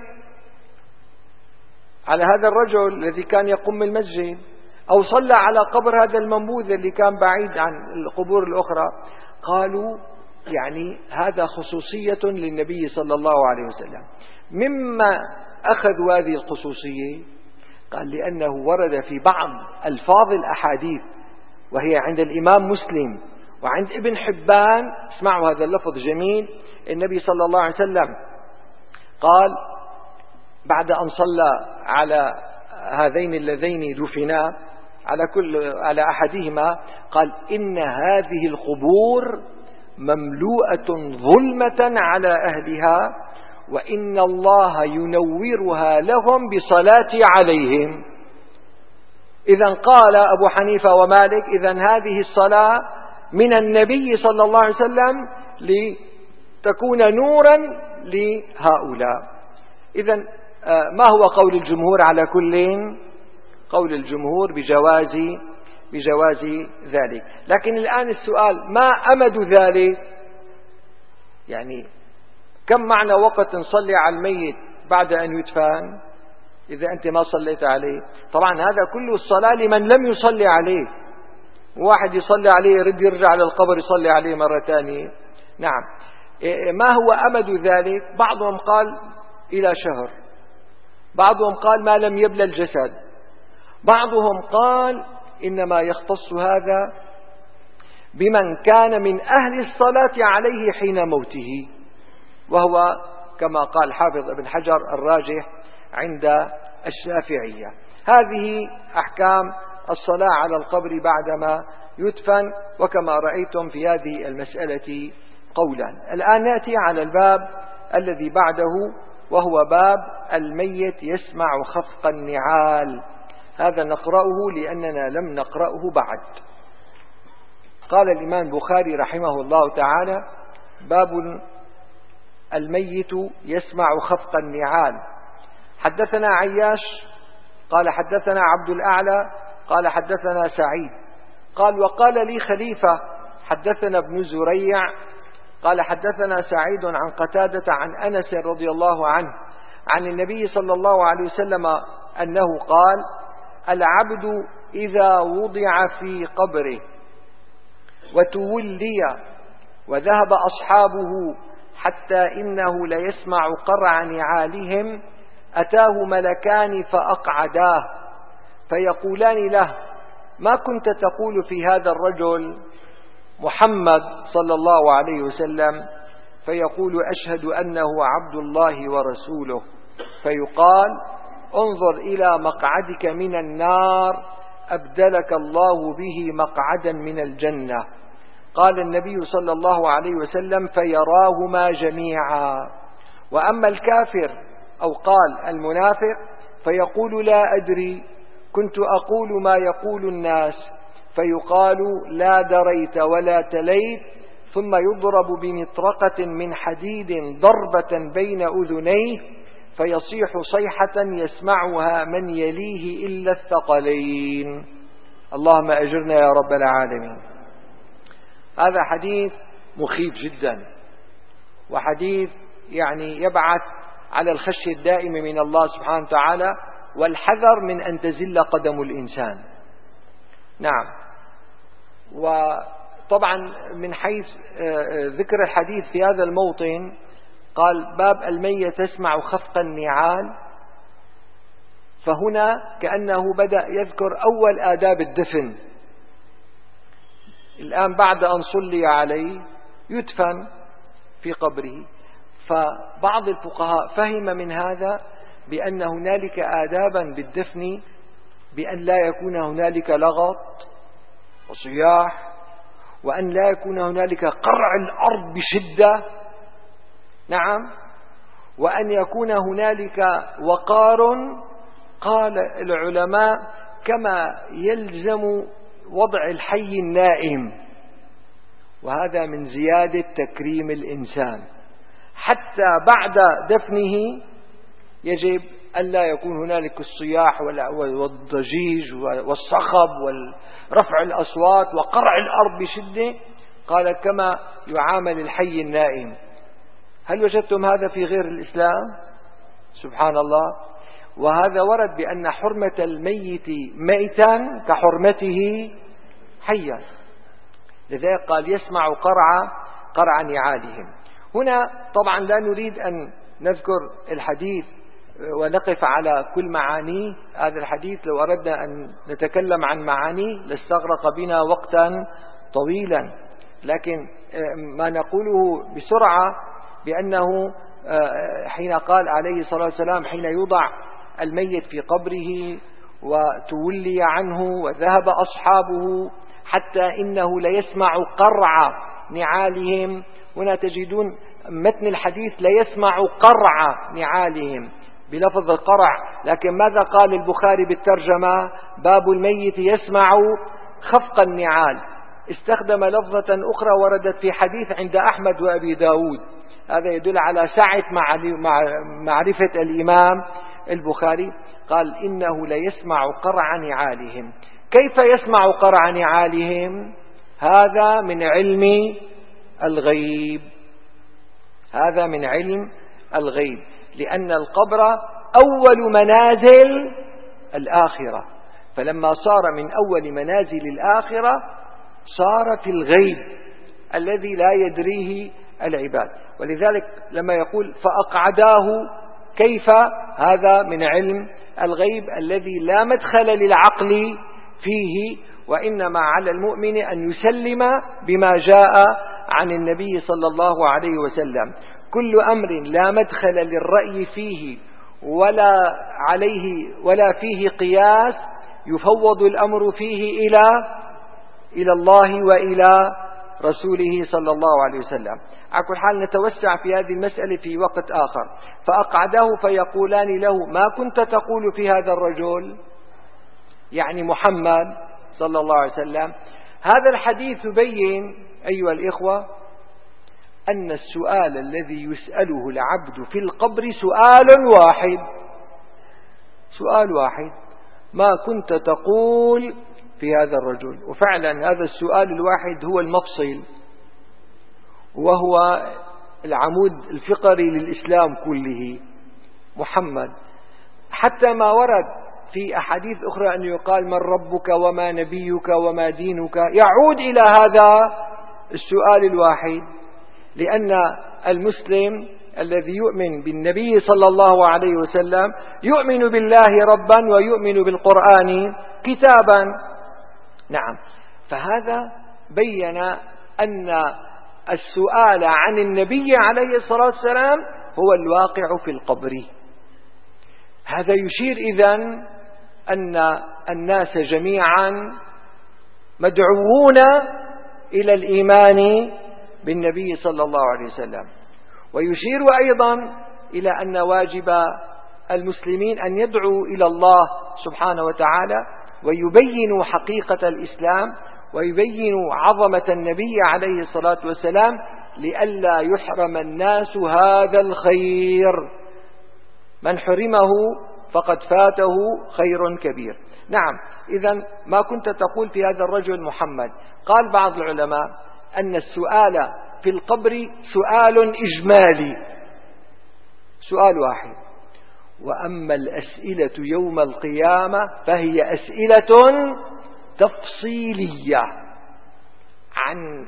على هذا الرجل الذي كان يقوم المسجد، أو صلى على قبر هذا المنبوذ اللي كان بعيد عن القبور الأخرى. قالوا يعني هذا خصوصية للنبي صلى الله عليه وسلم. مما أخذوا هذه الخصوصية قال لأنه ورد في بعض ألفاظ الأحاديث وهي عند الإمام مسلم وعند ابن حبان. اسمعوا هذا اللفظ جميل. النبي صلى الله عليه وسلم قال بعد أن صلى على هذين اللذين دفنا على كل على أحدهما قال: إن هذه القبور مملوءة ظلمة على أهلها وإن الله ينورها لهم بصلاة عليهم. إذن قال أبو حنيفة ومالك: إذن هذه الصلاة من النبي صلى الله عليه وسلم لتكون نورا لهؤلاء. إذن ما هو قول الجمهور؟ على كل قول الجمهور بجواز بجواز ذلك. لكن الآن السؤال: ما أمد ذلك؟ يعني كم معنى وقت نصلي على الميت بعد أن يدفن إذا أنت ما صليت عليه؟ طبعا هذا كله الصلاة لمن لم يصلي عليه. واحد يصلي عليه يرد يرجع على القبر يصلي عليه مرة ثانية، نعم. ما هو أمد ذلك؟ بعضهم قال إلى شهر، بعضهم قال ما لم يبلى الجسد، بعضهم قال إنما يختص هذا بمن كان من أهل الصلاة عليه حين موته، وهو كما قال حافظ ابن حجر الراجح عند الشافعية. هذه أحكام الصلاة على القبر بعدما يدفن، وكما رأيتم في هذه المسألة قولا. الآن نأتي على الباب الذي بعده، وهو باب الميت يسمع خفق النعال. هذا نقرأه لأننا لم نقرأه بعد. قال الإمام البخاري رحمه الله تعالى: باب الميت يسمع خفق النعال. حدثنا عياش قال حدثنا عبد الأعلى قال حدثنا سعيد قال وقال لي خليفة حدثنا ابن زريع قال حدثنا سعيد عن قتادة عن أنس رضي الله عنه عن النبي صلى الله عليه وسلم أنه قال: العبد إذا وضع في قبره وتولي وذهب أصحابه حتى إنه ليسمع قرع نعالهم أتاه ملكان فأقعداه فيقولان له: ما كنت تقول في هذا الرجل محمد صلى الله عليه وسلم؟ فيقول: أشهد أنه عبد الله ورسوله. فيقال: انظر إلى مقعدك من النار أبدلك الله به مقعدا من الجنة. قال النبي صلى الله عليه وسلم: فيراهما جميعا. وأما الكافر أو قال المنافق فيقول: لا أدري، كنت أقول ما يقول الناس. فيقال: لا دريت ولا تليت، ثم يضرب بمطرقة من حديد ضربة بين أذنيه فيصيح صيحة يسمعها من يليه إلا الثقلين. اللهم أجرنا يا رب العالمين. هذا حديث مخيف جدا، وحديث يعني يبعث على الخشية الدائم من الله سبحانه وتعالى والحذر من أن تزل قدم الإنسان. نعم. وطبعا من حيث ذكر الحديث في هذا الموطن قال: باب الميت يسمع خفق النعال، فهنا كأنه بدأ يذكر أول آداب الدفن. الآن بعد أن صلي عليه يدفن في قبره، فبعض الفقهاء فهم من هذا بأن هنالك آدابا بالدفن، بأن لا يكون هنالك لغط وصياح، وأن لا يكون هنالك قرع الأرض بشدة. نعم. وأن يكون هنالك وقار، قال العلماء، كما يلزم وضع الحي النائم، وهذا من زيادة تكريم الإنسان. حتى بعد دفنه يجب أن لا يكون هنالك الصياح والضجيج والصخب ورفع الأصوات وقرع الأرض بشدة، قال كما يعامل الحي النائم. هل وجدتم هذا في غير الإسلام؟ سبحان الله. وهذا ورد بأن حرمة الميت ميتا كحرمته حيا، لذلك قال: يسمع قرع قرع نعالهم. هنا طبعا لا نريد أن نذكر الحديث ونقف على كل معانيه. هذا الحديث لو أردنا أن نتكلم عن معانيه لاستغرق بنا وقتا طويلا، لكن ما نقوله بسرعة بأنه حين قال عليه الصلاة والسلام: حين يوضع الميت في قبره وتولي عنه وذهب أصحابه حتى إنه ليسمع قرع نعالهم. هنا تجدون متن الحديث: ليسمع قرع نعالهم بلفظ القرع، لكن ماذا قال البخاري بالترجمة؟ باب الميت يسمع خفق النعال. استخدم لفظة أخرى وردت في حديث عند أحمد وأبي داود. هذا يدل على سعة معرفة الإمام البخاري. قال: إنه ليسمع قرع نعالهم. كيف يسمع قرع نعالهم؟ هذا من علم الغيب، هذا من علم الغيب، لأن القبر أول منازل الآخرة، فلما صار من أول منازل الآخرة صار في الغيب الذي لا يدريه العباد. ولذلك لما يقول فأقعداه كيف، هذا من علم الغيب الذي لا مدخل للعقل فيه، وإنما على المؤمن أن يسلم بما جاء عن النبي صلى الله عليه وسلم. كل أمر لا مدخل للرأي فيه ولا عليه ولا فيه قياس يفوض الأمر فيه إلى إلى الله وإلى رسوله صلى الله عليه وسلم. على كل حال نتوسع في هذه المسألة في وقت آخر. فأقعده فيقولان له ما كنت تقول في هذا الرجل، يعني محمد صلى الله عليه وسلم. هذا الحديث يبين أيها الإخوة أن السؤال الذي يسأله العبد في القبر سؤال واحد، سؤال واحد: ما كنت تقول في هذا الرجل؟ وفعلا هذا السؤال الواحد هو المفصل، وهو العمود الفقري للإسلام كله. محمد، حتى ما ورد في أحاديث أخرى أن يقال من ربك وما نبيك وما دينك، يعود إلى هذا السؤال الواحد، لأن المسلم الذي يؤمن بالنبي صلى الله عليه وسلم يؤمن بالله ربا ويؤمن بالقرآن كتابا. نعم، فهذا بين أن السؤال عن النبي عليه الصلاة والسلام هو الواقع في القبر. هذا يشير إذن أن الناس جميعا مدعوون إلى الإيمان بالنبي صلى الله عليه وسلم. ويشير أيضا إلى أن واجب المسلمين أن يدعوا إلى الله سبحانه وتعالى ويبينوا حقيقة الإسلام ويبينوا عظمة النبي عليه الصلاة والسلام لئلا يحرم الناس هذا الخير. من حرمه فقد فاته خير كبير. نعم، إذن ما كنت تقول في هذا الرجل محمد؟ قال بعض العلماء أن السؤال في القبر سؤال إجمالي، سؤال واحد. وأما الأسئلة يوم القيامة فهي أسئلة تفصيلية عن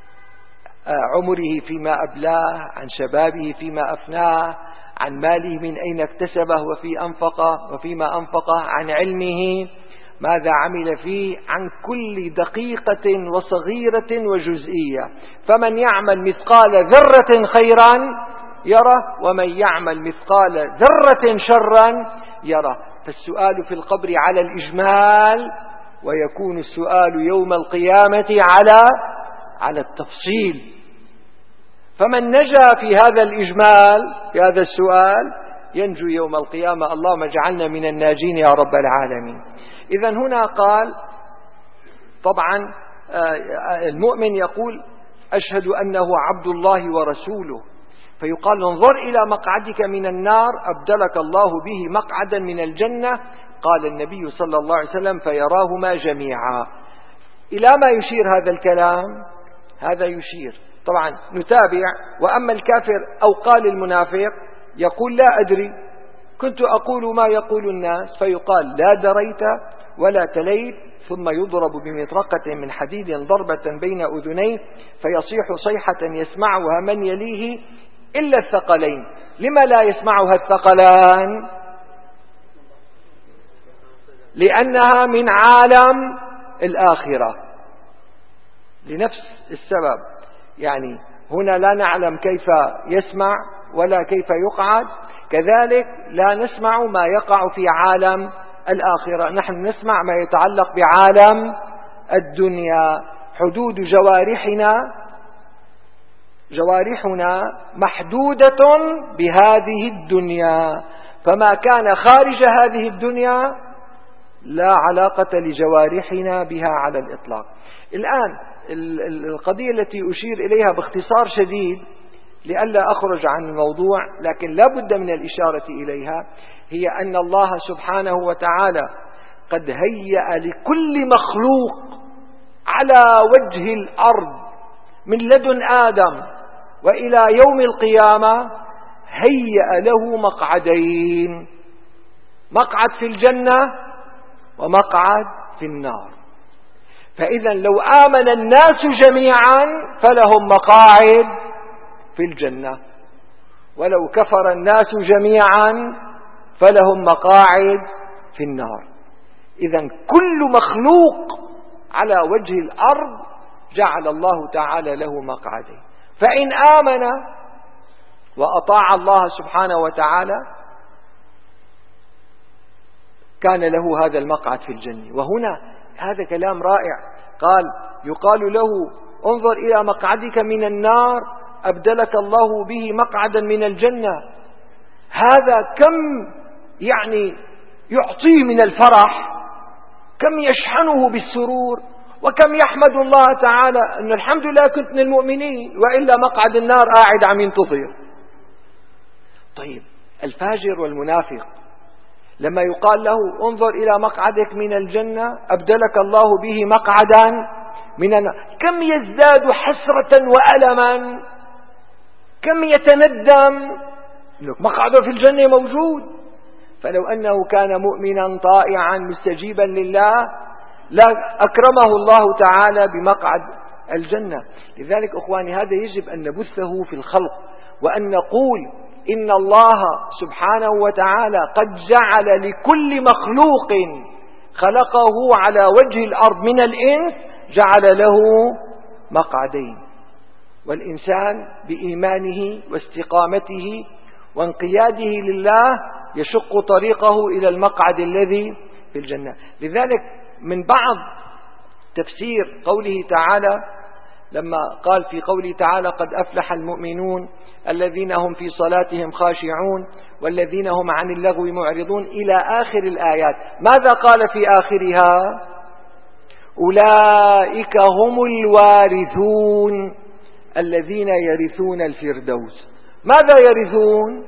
عمره فيما أبلاه، عن شبابه فيما أفناه، عن ماله من أين اكتسبه وفي أنفقه وفيما أنفقه، عن علمه ماذا عمل فيه، عن كل دقيقة وصغيرة وجزئية. فمن يعمل مثقال ذرة خيرا يره ومن يعمل مثقال ذرة شرا يره. فالسؤال في القبر على الإجمال، ويكون السؤال يوم القيامة على على التفصيل. فمن نجا في هذا الإجمال في هذا السؤال ينجو يوم القيامة. اللهم اجعلنا من الناجين يا رب العالمين. إذن هنا قال طبعا المؤمن يقول أشهد أنه عبد الله ورسوله، فيقال انظر إلى مقعدك من النار أبدلك الله به مقعدا من الجنة. قال النبي صلى الله عليه وسلم فيراهما جميعا. إلى ما يشير هذا الكلام؟ هذا يشير طبعا نتابع. وأما الكافر أو قال المنافق يقول لا أدري، كنت أقول ما يقول الناس، فيقال لا دريت ولا تليت، ثم يضرب بمطرقة من حديد ضربة بين أذنيه فيصيح صيحة يسمعها من يليه إلا الثقلين. لما لا يسمعها الثقلان؟ لأنها من عالم الآخرة، لنفس السبب. يعني هنا لا نعلم كيف يسمع ولا كيف يقعد، كذلك لا نسمع ما يقع في عالم الآخرة، نحن نسمع ما يتعلق بعالم الدنيا. حدود جوارحنا جوارحنا محدودة بهذه الدنيا، فما كان خارج هذه الدنيا لا علاقة لجوارحنا بها على الإطلاق. الآن القضية التي أشير إليها باختصار شديد لئلا أخرج عن الموضوع، لكن لا بد من الإشارة إليها، هي أن الله سبحانه وتعالى قد هيأ لكل مخلوق على وجه الأرض من لدن آدم وإلى يوم القيامة، هيأ له مقعدين: مقعد في الجنة ومقعد في النار. فإذا لو آمن الناس جميعا فلهم مقاعد في الجنة، ولو كفر الناس جميعا فلهم مقاعد في النار. إذن كل مخلوق على وجه الأرض جعل الله تعالى له مقعدين، فإن آمن وأطاع الله سبحانه وتعالى كان له هذا المقعد في الجنة. وهنا هذا كلام رائع، قال يقال له انظر إلى مقعدك من النار أبدلك الله به مقعدا من الجنة. هذا كم يعني يعطيه من الفرح، كم يشحنه بالسرور، وكم يحمد الله تعالى أن الحمد لله كنت من المؤمنين، وإلا مقعد النار قاعد عم ينتظر. طيب الفاجر والمنافق لما يقال له انظر إلى مقعدك من الجنة أبدلك الله به مقعدا من النار، كم يزداد حسرة وألما، كم يتندم مقعده في الجنة موجود. فلو أنه كان مؤمنا طائعا مستجيبا لله لا أكرمه الله تعالى بمقعد الجنة. لذلك أخواني هذا يجب أن نبثه في الخلق، وأن نقول إن الله سبحانه وتعالى قد جعل لكل مخلوق خلقه على وجه الأرض من الإنس جعل له مقعدين، والإنسان بإيمانه واستقامته وانقياده لله يشق طريقه إلى المقعد الذي في الجنة. لذلك من بعض تفسير قوله تعالى لما قال في قوله تعالى قد أفلح المؤمنون الذين هم في صلاتهم خاشعون والذين هم عن اللغو معرضون إلى آخر الآيات، ماذا قال في آخرها؟ أولئك هم الوارثون الذين يرثون الفردوس. ماذا يرثون؟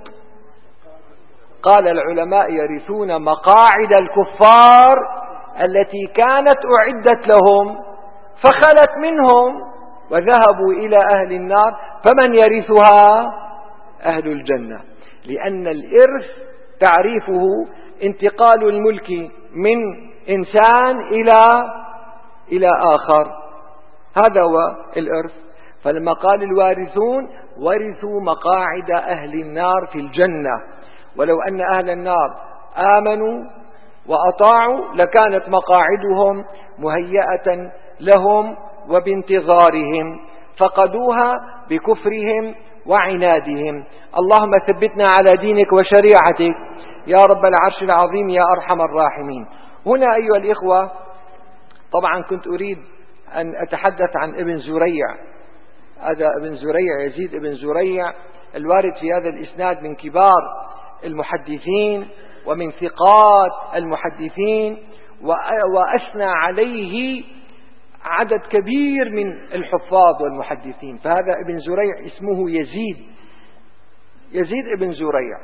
قال العلماء يرثون مقاعد الكفار التي كانت أعدت لهم فخلت منهم وذهبوا إلى أهل النار، فمن يرثها؟ أهل الجنة. لأن الإرث تعريفه انتقال الملك من إنسان إلى إلى آخر، هذا هو الإرث. فلما قال الوارثون ورثوا مقاعد أهل النار في الجنة، ولو أن أهل النار آمنوا وأطاعوا لكانت مقاعدهم مهيئة لهم وبانتظارهم، فقدوها بكفرهم وعنادهم. اللهم ثبتنا على دينك وشريعتك يا رب العرش العظيم يا أرحم الراحمين. هنا أيها الإخوة طبعا كنت أريد أن أتحدث عن ابن زريع. هذا ابن زريع يزيد ابن زريع الوارد في هذا الإسناد من كبار المحدثين ومن ثقات المحدثين، وأثنى عليه عدد كبير من الحفاظ والمحدثين. فهذا ابن زريع اسمه يزيد يزيد ابن زريع.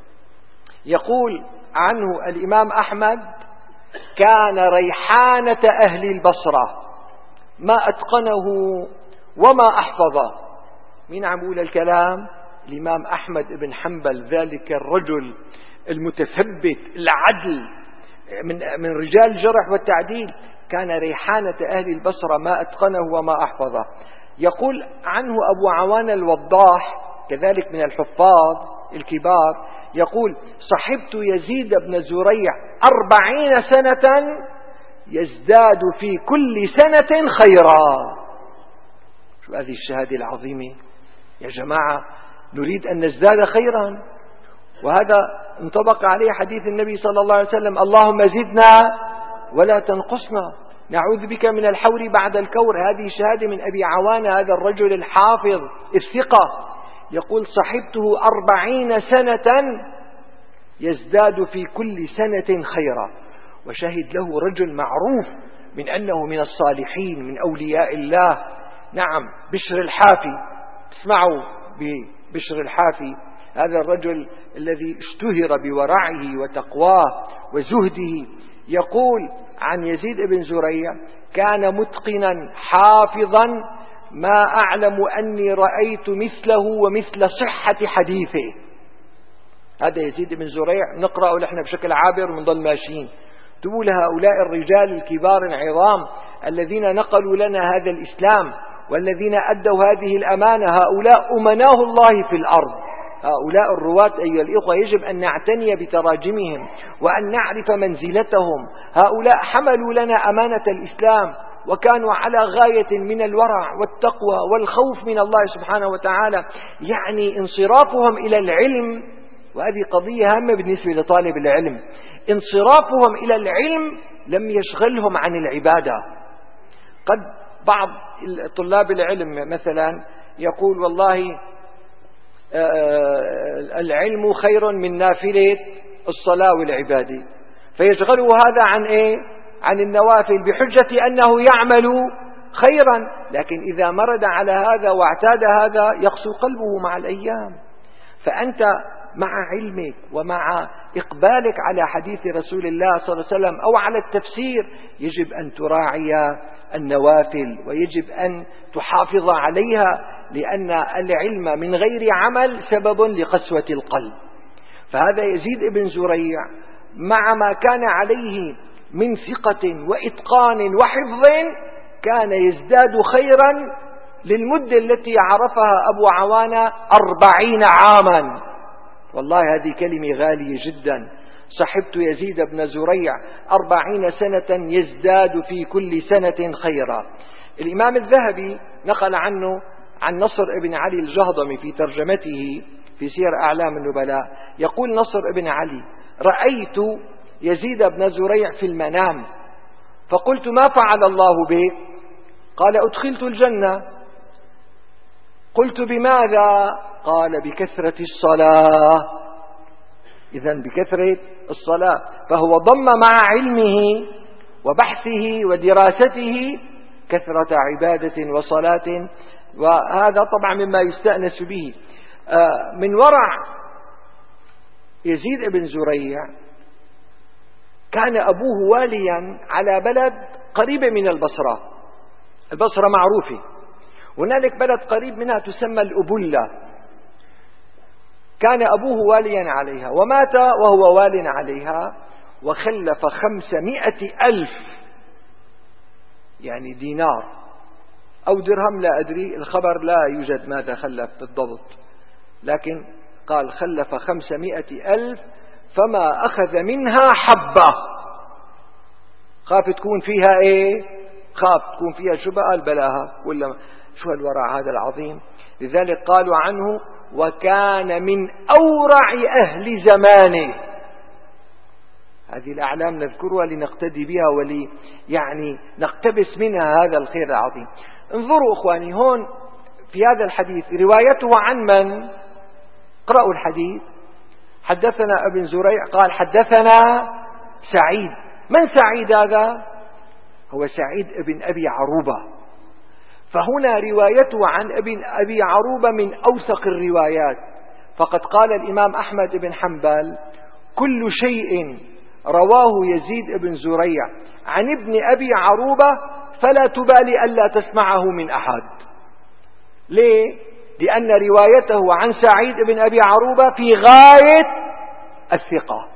يقول عنه الإمام أحمد كان ريحانة أهل البصرة، ما أتقنه وما أحفظه. مين عم يقول الكلام؟ الإمام أحمد بن حنبل، ذلك الرجل المتثبت العدل من من رجال الجرح والتعديل، كان ريحانة أهل البصرة ما أتقنه وما أحفظه. يقول عنه أبو عوان الوضاح كذلك من الحفاظ الكبار، يقول صحبت يزيد بن زريع أربعين سنة يزداد في كل سنة خيرا. شو هذه الشهادة العظيمة يا جماعة؟ نريد أن نزداد خيرا، وهذا انطبق عليه حديث النبي صلى الله عليه وسلم اللهم زدنا ولا تنقصنا، نعوذ بك من الحور بعد الكور. هذه شهادة من أبي عوانة هذا الرجل الحافظ الثقة، يقول صحبته أربعين سنة يزداد في كل سنة خيرا. وشهد له رجل معروف من أنه من الصالحين من أولياء الله، نعم بشر الحافي. تسمعوا ببشر الحافي، هذا الرجل الذي اشتهر بورعه وتقواه وزهده. يقول عن يزيد بن زريع كان متقنا حافظا ما أعلم أني رأيت مثله ومثل صحة حديثه. هذا يزيد بن زريع نقرأه نحن بشكل عابر ونضل ماشيين. تقول هؤلاء الرجال الكبار العظام الذين نقلوا لنا هذا الإسلام والذين أدوا هذه الأمانة هؤلاء أمناه الله في الأرض. هؤلاء الرواة أيها الإخوة يجب أن نعتني بتراجمهم وأن نعرف منزلتهم. هؤلاء حملوا لنا أمانة الإسلام وكانوا على غاية من الورع والتقوى والخوف من الله سبحانه وتعالى. يعني انصرافهم إلى العلم، وهذه قضية هامة بالنسبة لطالب العلم، انصرافهم إلى العلم لم يشغلهم عن العبادة. قد بعض طلاب العلم مثلا يقول والله العلم خير من نافلة الصلاة والعبادة، فيشغله هذا عن إيه؟ عن النوافل بحجة أنه يعمل خيرا، لكن إذا مرد على هذا واعتاد هذا يقسو قلبه مع الأيام. فأنت مع علمك ومع إقبالك على حديث رسول الله صلى الله عليه وسلم أو على التفسير يجب أن تراعي النوافل ويجب أن تحافظ عليها، لأن العلم من غير عمل سبب لقسوة القلب. فهذا يزيد بن زريع مع ما كان عليه من ثقة وإتقان وحفظ كان يزداد خيرا للمدة التي عرفها أبو عوانة أربعين عاما. والله هذه كلمة غالية جدا. صحبت يزيد بن زريع أربعين سنة يزداد في كل سنة خيرا. الإمام الذهبي نقل عنه عن نصر بن علي الجهضمي في ترجمته في سير أعلام النبلاء، يقول نصر بن علي: رأيت يزيد بن زريع في المنام فقلت: ما فعل الله بك؟ قال: أدخلت الجنة. قلت: بماذا؟ قال: بكثرة الصلاة. إذن بكثرة الصلاة. فهو ضم مع علمه وبحثه ودراسته كثرة عبادة وصلاة، وهذا طبعا مما يستأنس به. من ورع يزيد بن زريع كان أبوه واليا على بلد قريب من البصرة. البصرة معروفة، هنالك بلد قريب منها تسمى الأبلة، كان أبوه واليا عليها ومات وهو وال عليها، وخلف خمسمائة ألف يعني دينار أو درهم لا أدري، الخبر لا يوجد ماذا خلف بالضبط، لكن قال خلف خمسمائة ألف فما أخذ منها حبة. خاف تكون فيها إيه؟ خاف تكون فيها شبهة البلاها ولا شو الورع هذا العظيم. لذلك قالوا عنه: وكان من أورع أهل زمانه. هذه الأعلام نذكرها لنقتدي بها ولي يعني نقتبس منها هذا الخير العظيم. انظروا إخواني هون في هذا الحديث روايته عن من؟ اقرأوا الحديث. حدثنا ابن زريع قال: حدثنا سعيد. من سعيد هذا؟ هو سعيد ابن أبي عروبة. فهنا روايته عن ابن أبي عروبة من أوثق الروايات. فقد قال الإمام أحمد بن حنبل: كل شيء رواه يزيد بن زريع عن ابن أبي عروبة فلا تبالي ألا تسمعه من أحد. ليه؟ لأن روايته عن سعيد بن أبي عروبة في غاية الثقة.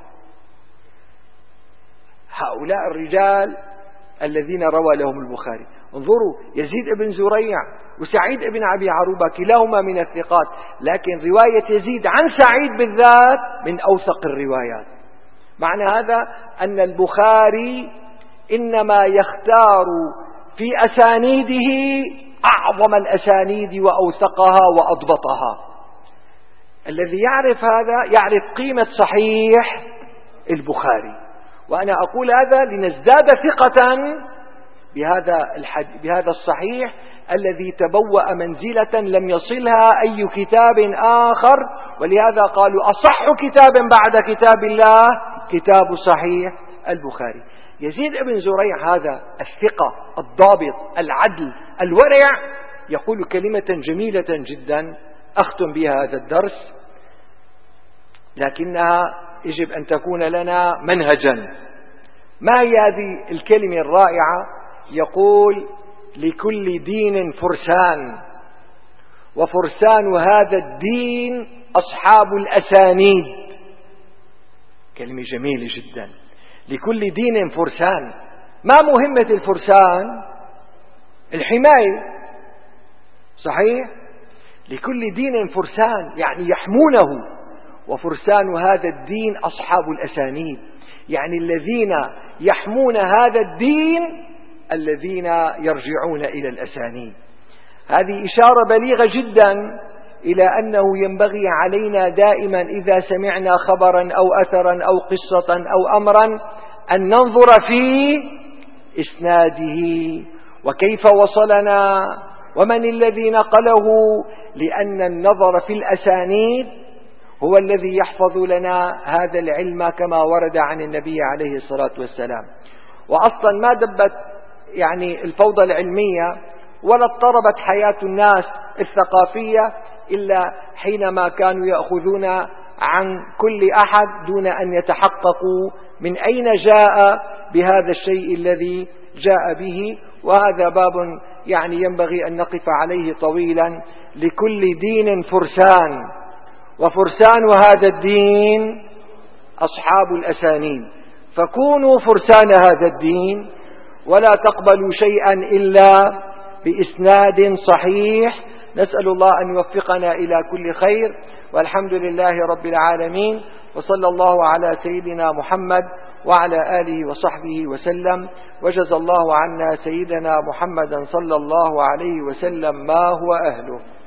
هؤلاء الرجال الذين روى لهم البخاري. انظروا يزيد بن زريع وسعيد بن أبي عروبة كلاهما من الثقات، لكن رواية يزيد عن سعيد بالذات من أوثق الروايات. معنى هذا أن البخاري إنما يختار في أسانيده أعظم الأسانيد وأوثقها وأضبطها. الذي يعرف هذا يعرف قيمة صحيح البخاري. وأنا أقول هذا لنزداد ثقة بهذا بهذا الصحيح الذي تبوأ منزلة لم يصلها أي كتاب آخر، ولهذا قالوا أصح كتاب بعد كتاب الله كتاب صحيح البخاري. يزيد بن زريع هذا الثقة الضابط العدل الورع يقول كلمة جميلة جدا أختم بها هذا الدرس، لكنها يجب أن تكون لنا منهجا. ما هي هذه الكلمة الرائعة؟ يقول: لكل دين فرسان، وفرسان هذا الدين أصحاب الأسانيد. كلمة جميلة جدا. لكل دين فرسان. ما مهمة الفرسان؟ الحماية. صحيح؟ لكل دين فرسان، يعني يحمونه، وفرسان هذا الدين أصحاب الأسانيد، يعني الذين يحمون هذا الدين الذين يرجعون إلى الأسانيد. هذه إشارة بليغة جدا إلى أنه ينبغي علينا دائما إذا سمعنا خبرا أو أثرا أو قصة أو أمرا أن ننظر في إسناده وكيف وصلنا ومن الذي نقله، لأن النظر في الأسانيد هو الذي يحفظ لنا هذا العلم كما ورد عن النبي عليه الصلاة والسلام. وأصلا ما دبت يعني الفوضى العلمية ولا اضطربت حياة الناس الثقافية إلا حينما كانوا يأخذون عن كل أحد دون أن يتحققوا من أين جاء بهذا الشيء الذي جاء به. وهذا باب يعني ينبغي أن نقف عليه طويلا. لكل دين فرسان، وفرسان هذا الدين أصحاب الأسانيد، فكونوا فرسان هذا الدين ولا تقبلوا شيئا إلا بإسناد صحيح. نسأل الله أن يوفقنا إلى كل خير، والحمد لله رب العالمين، وصلى الله على سيدنا محمد وعلى آله وصحبه وسلم، وجزى الله عنا سيدنا محمدا صلى الله عليه وسلم ما هو أهله.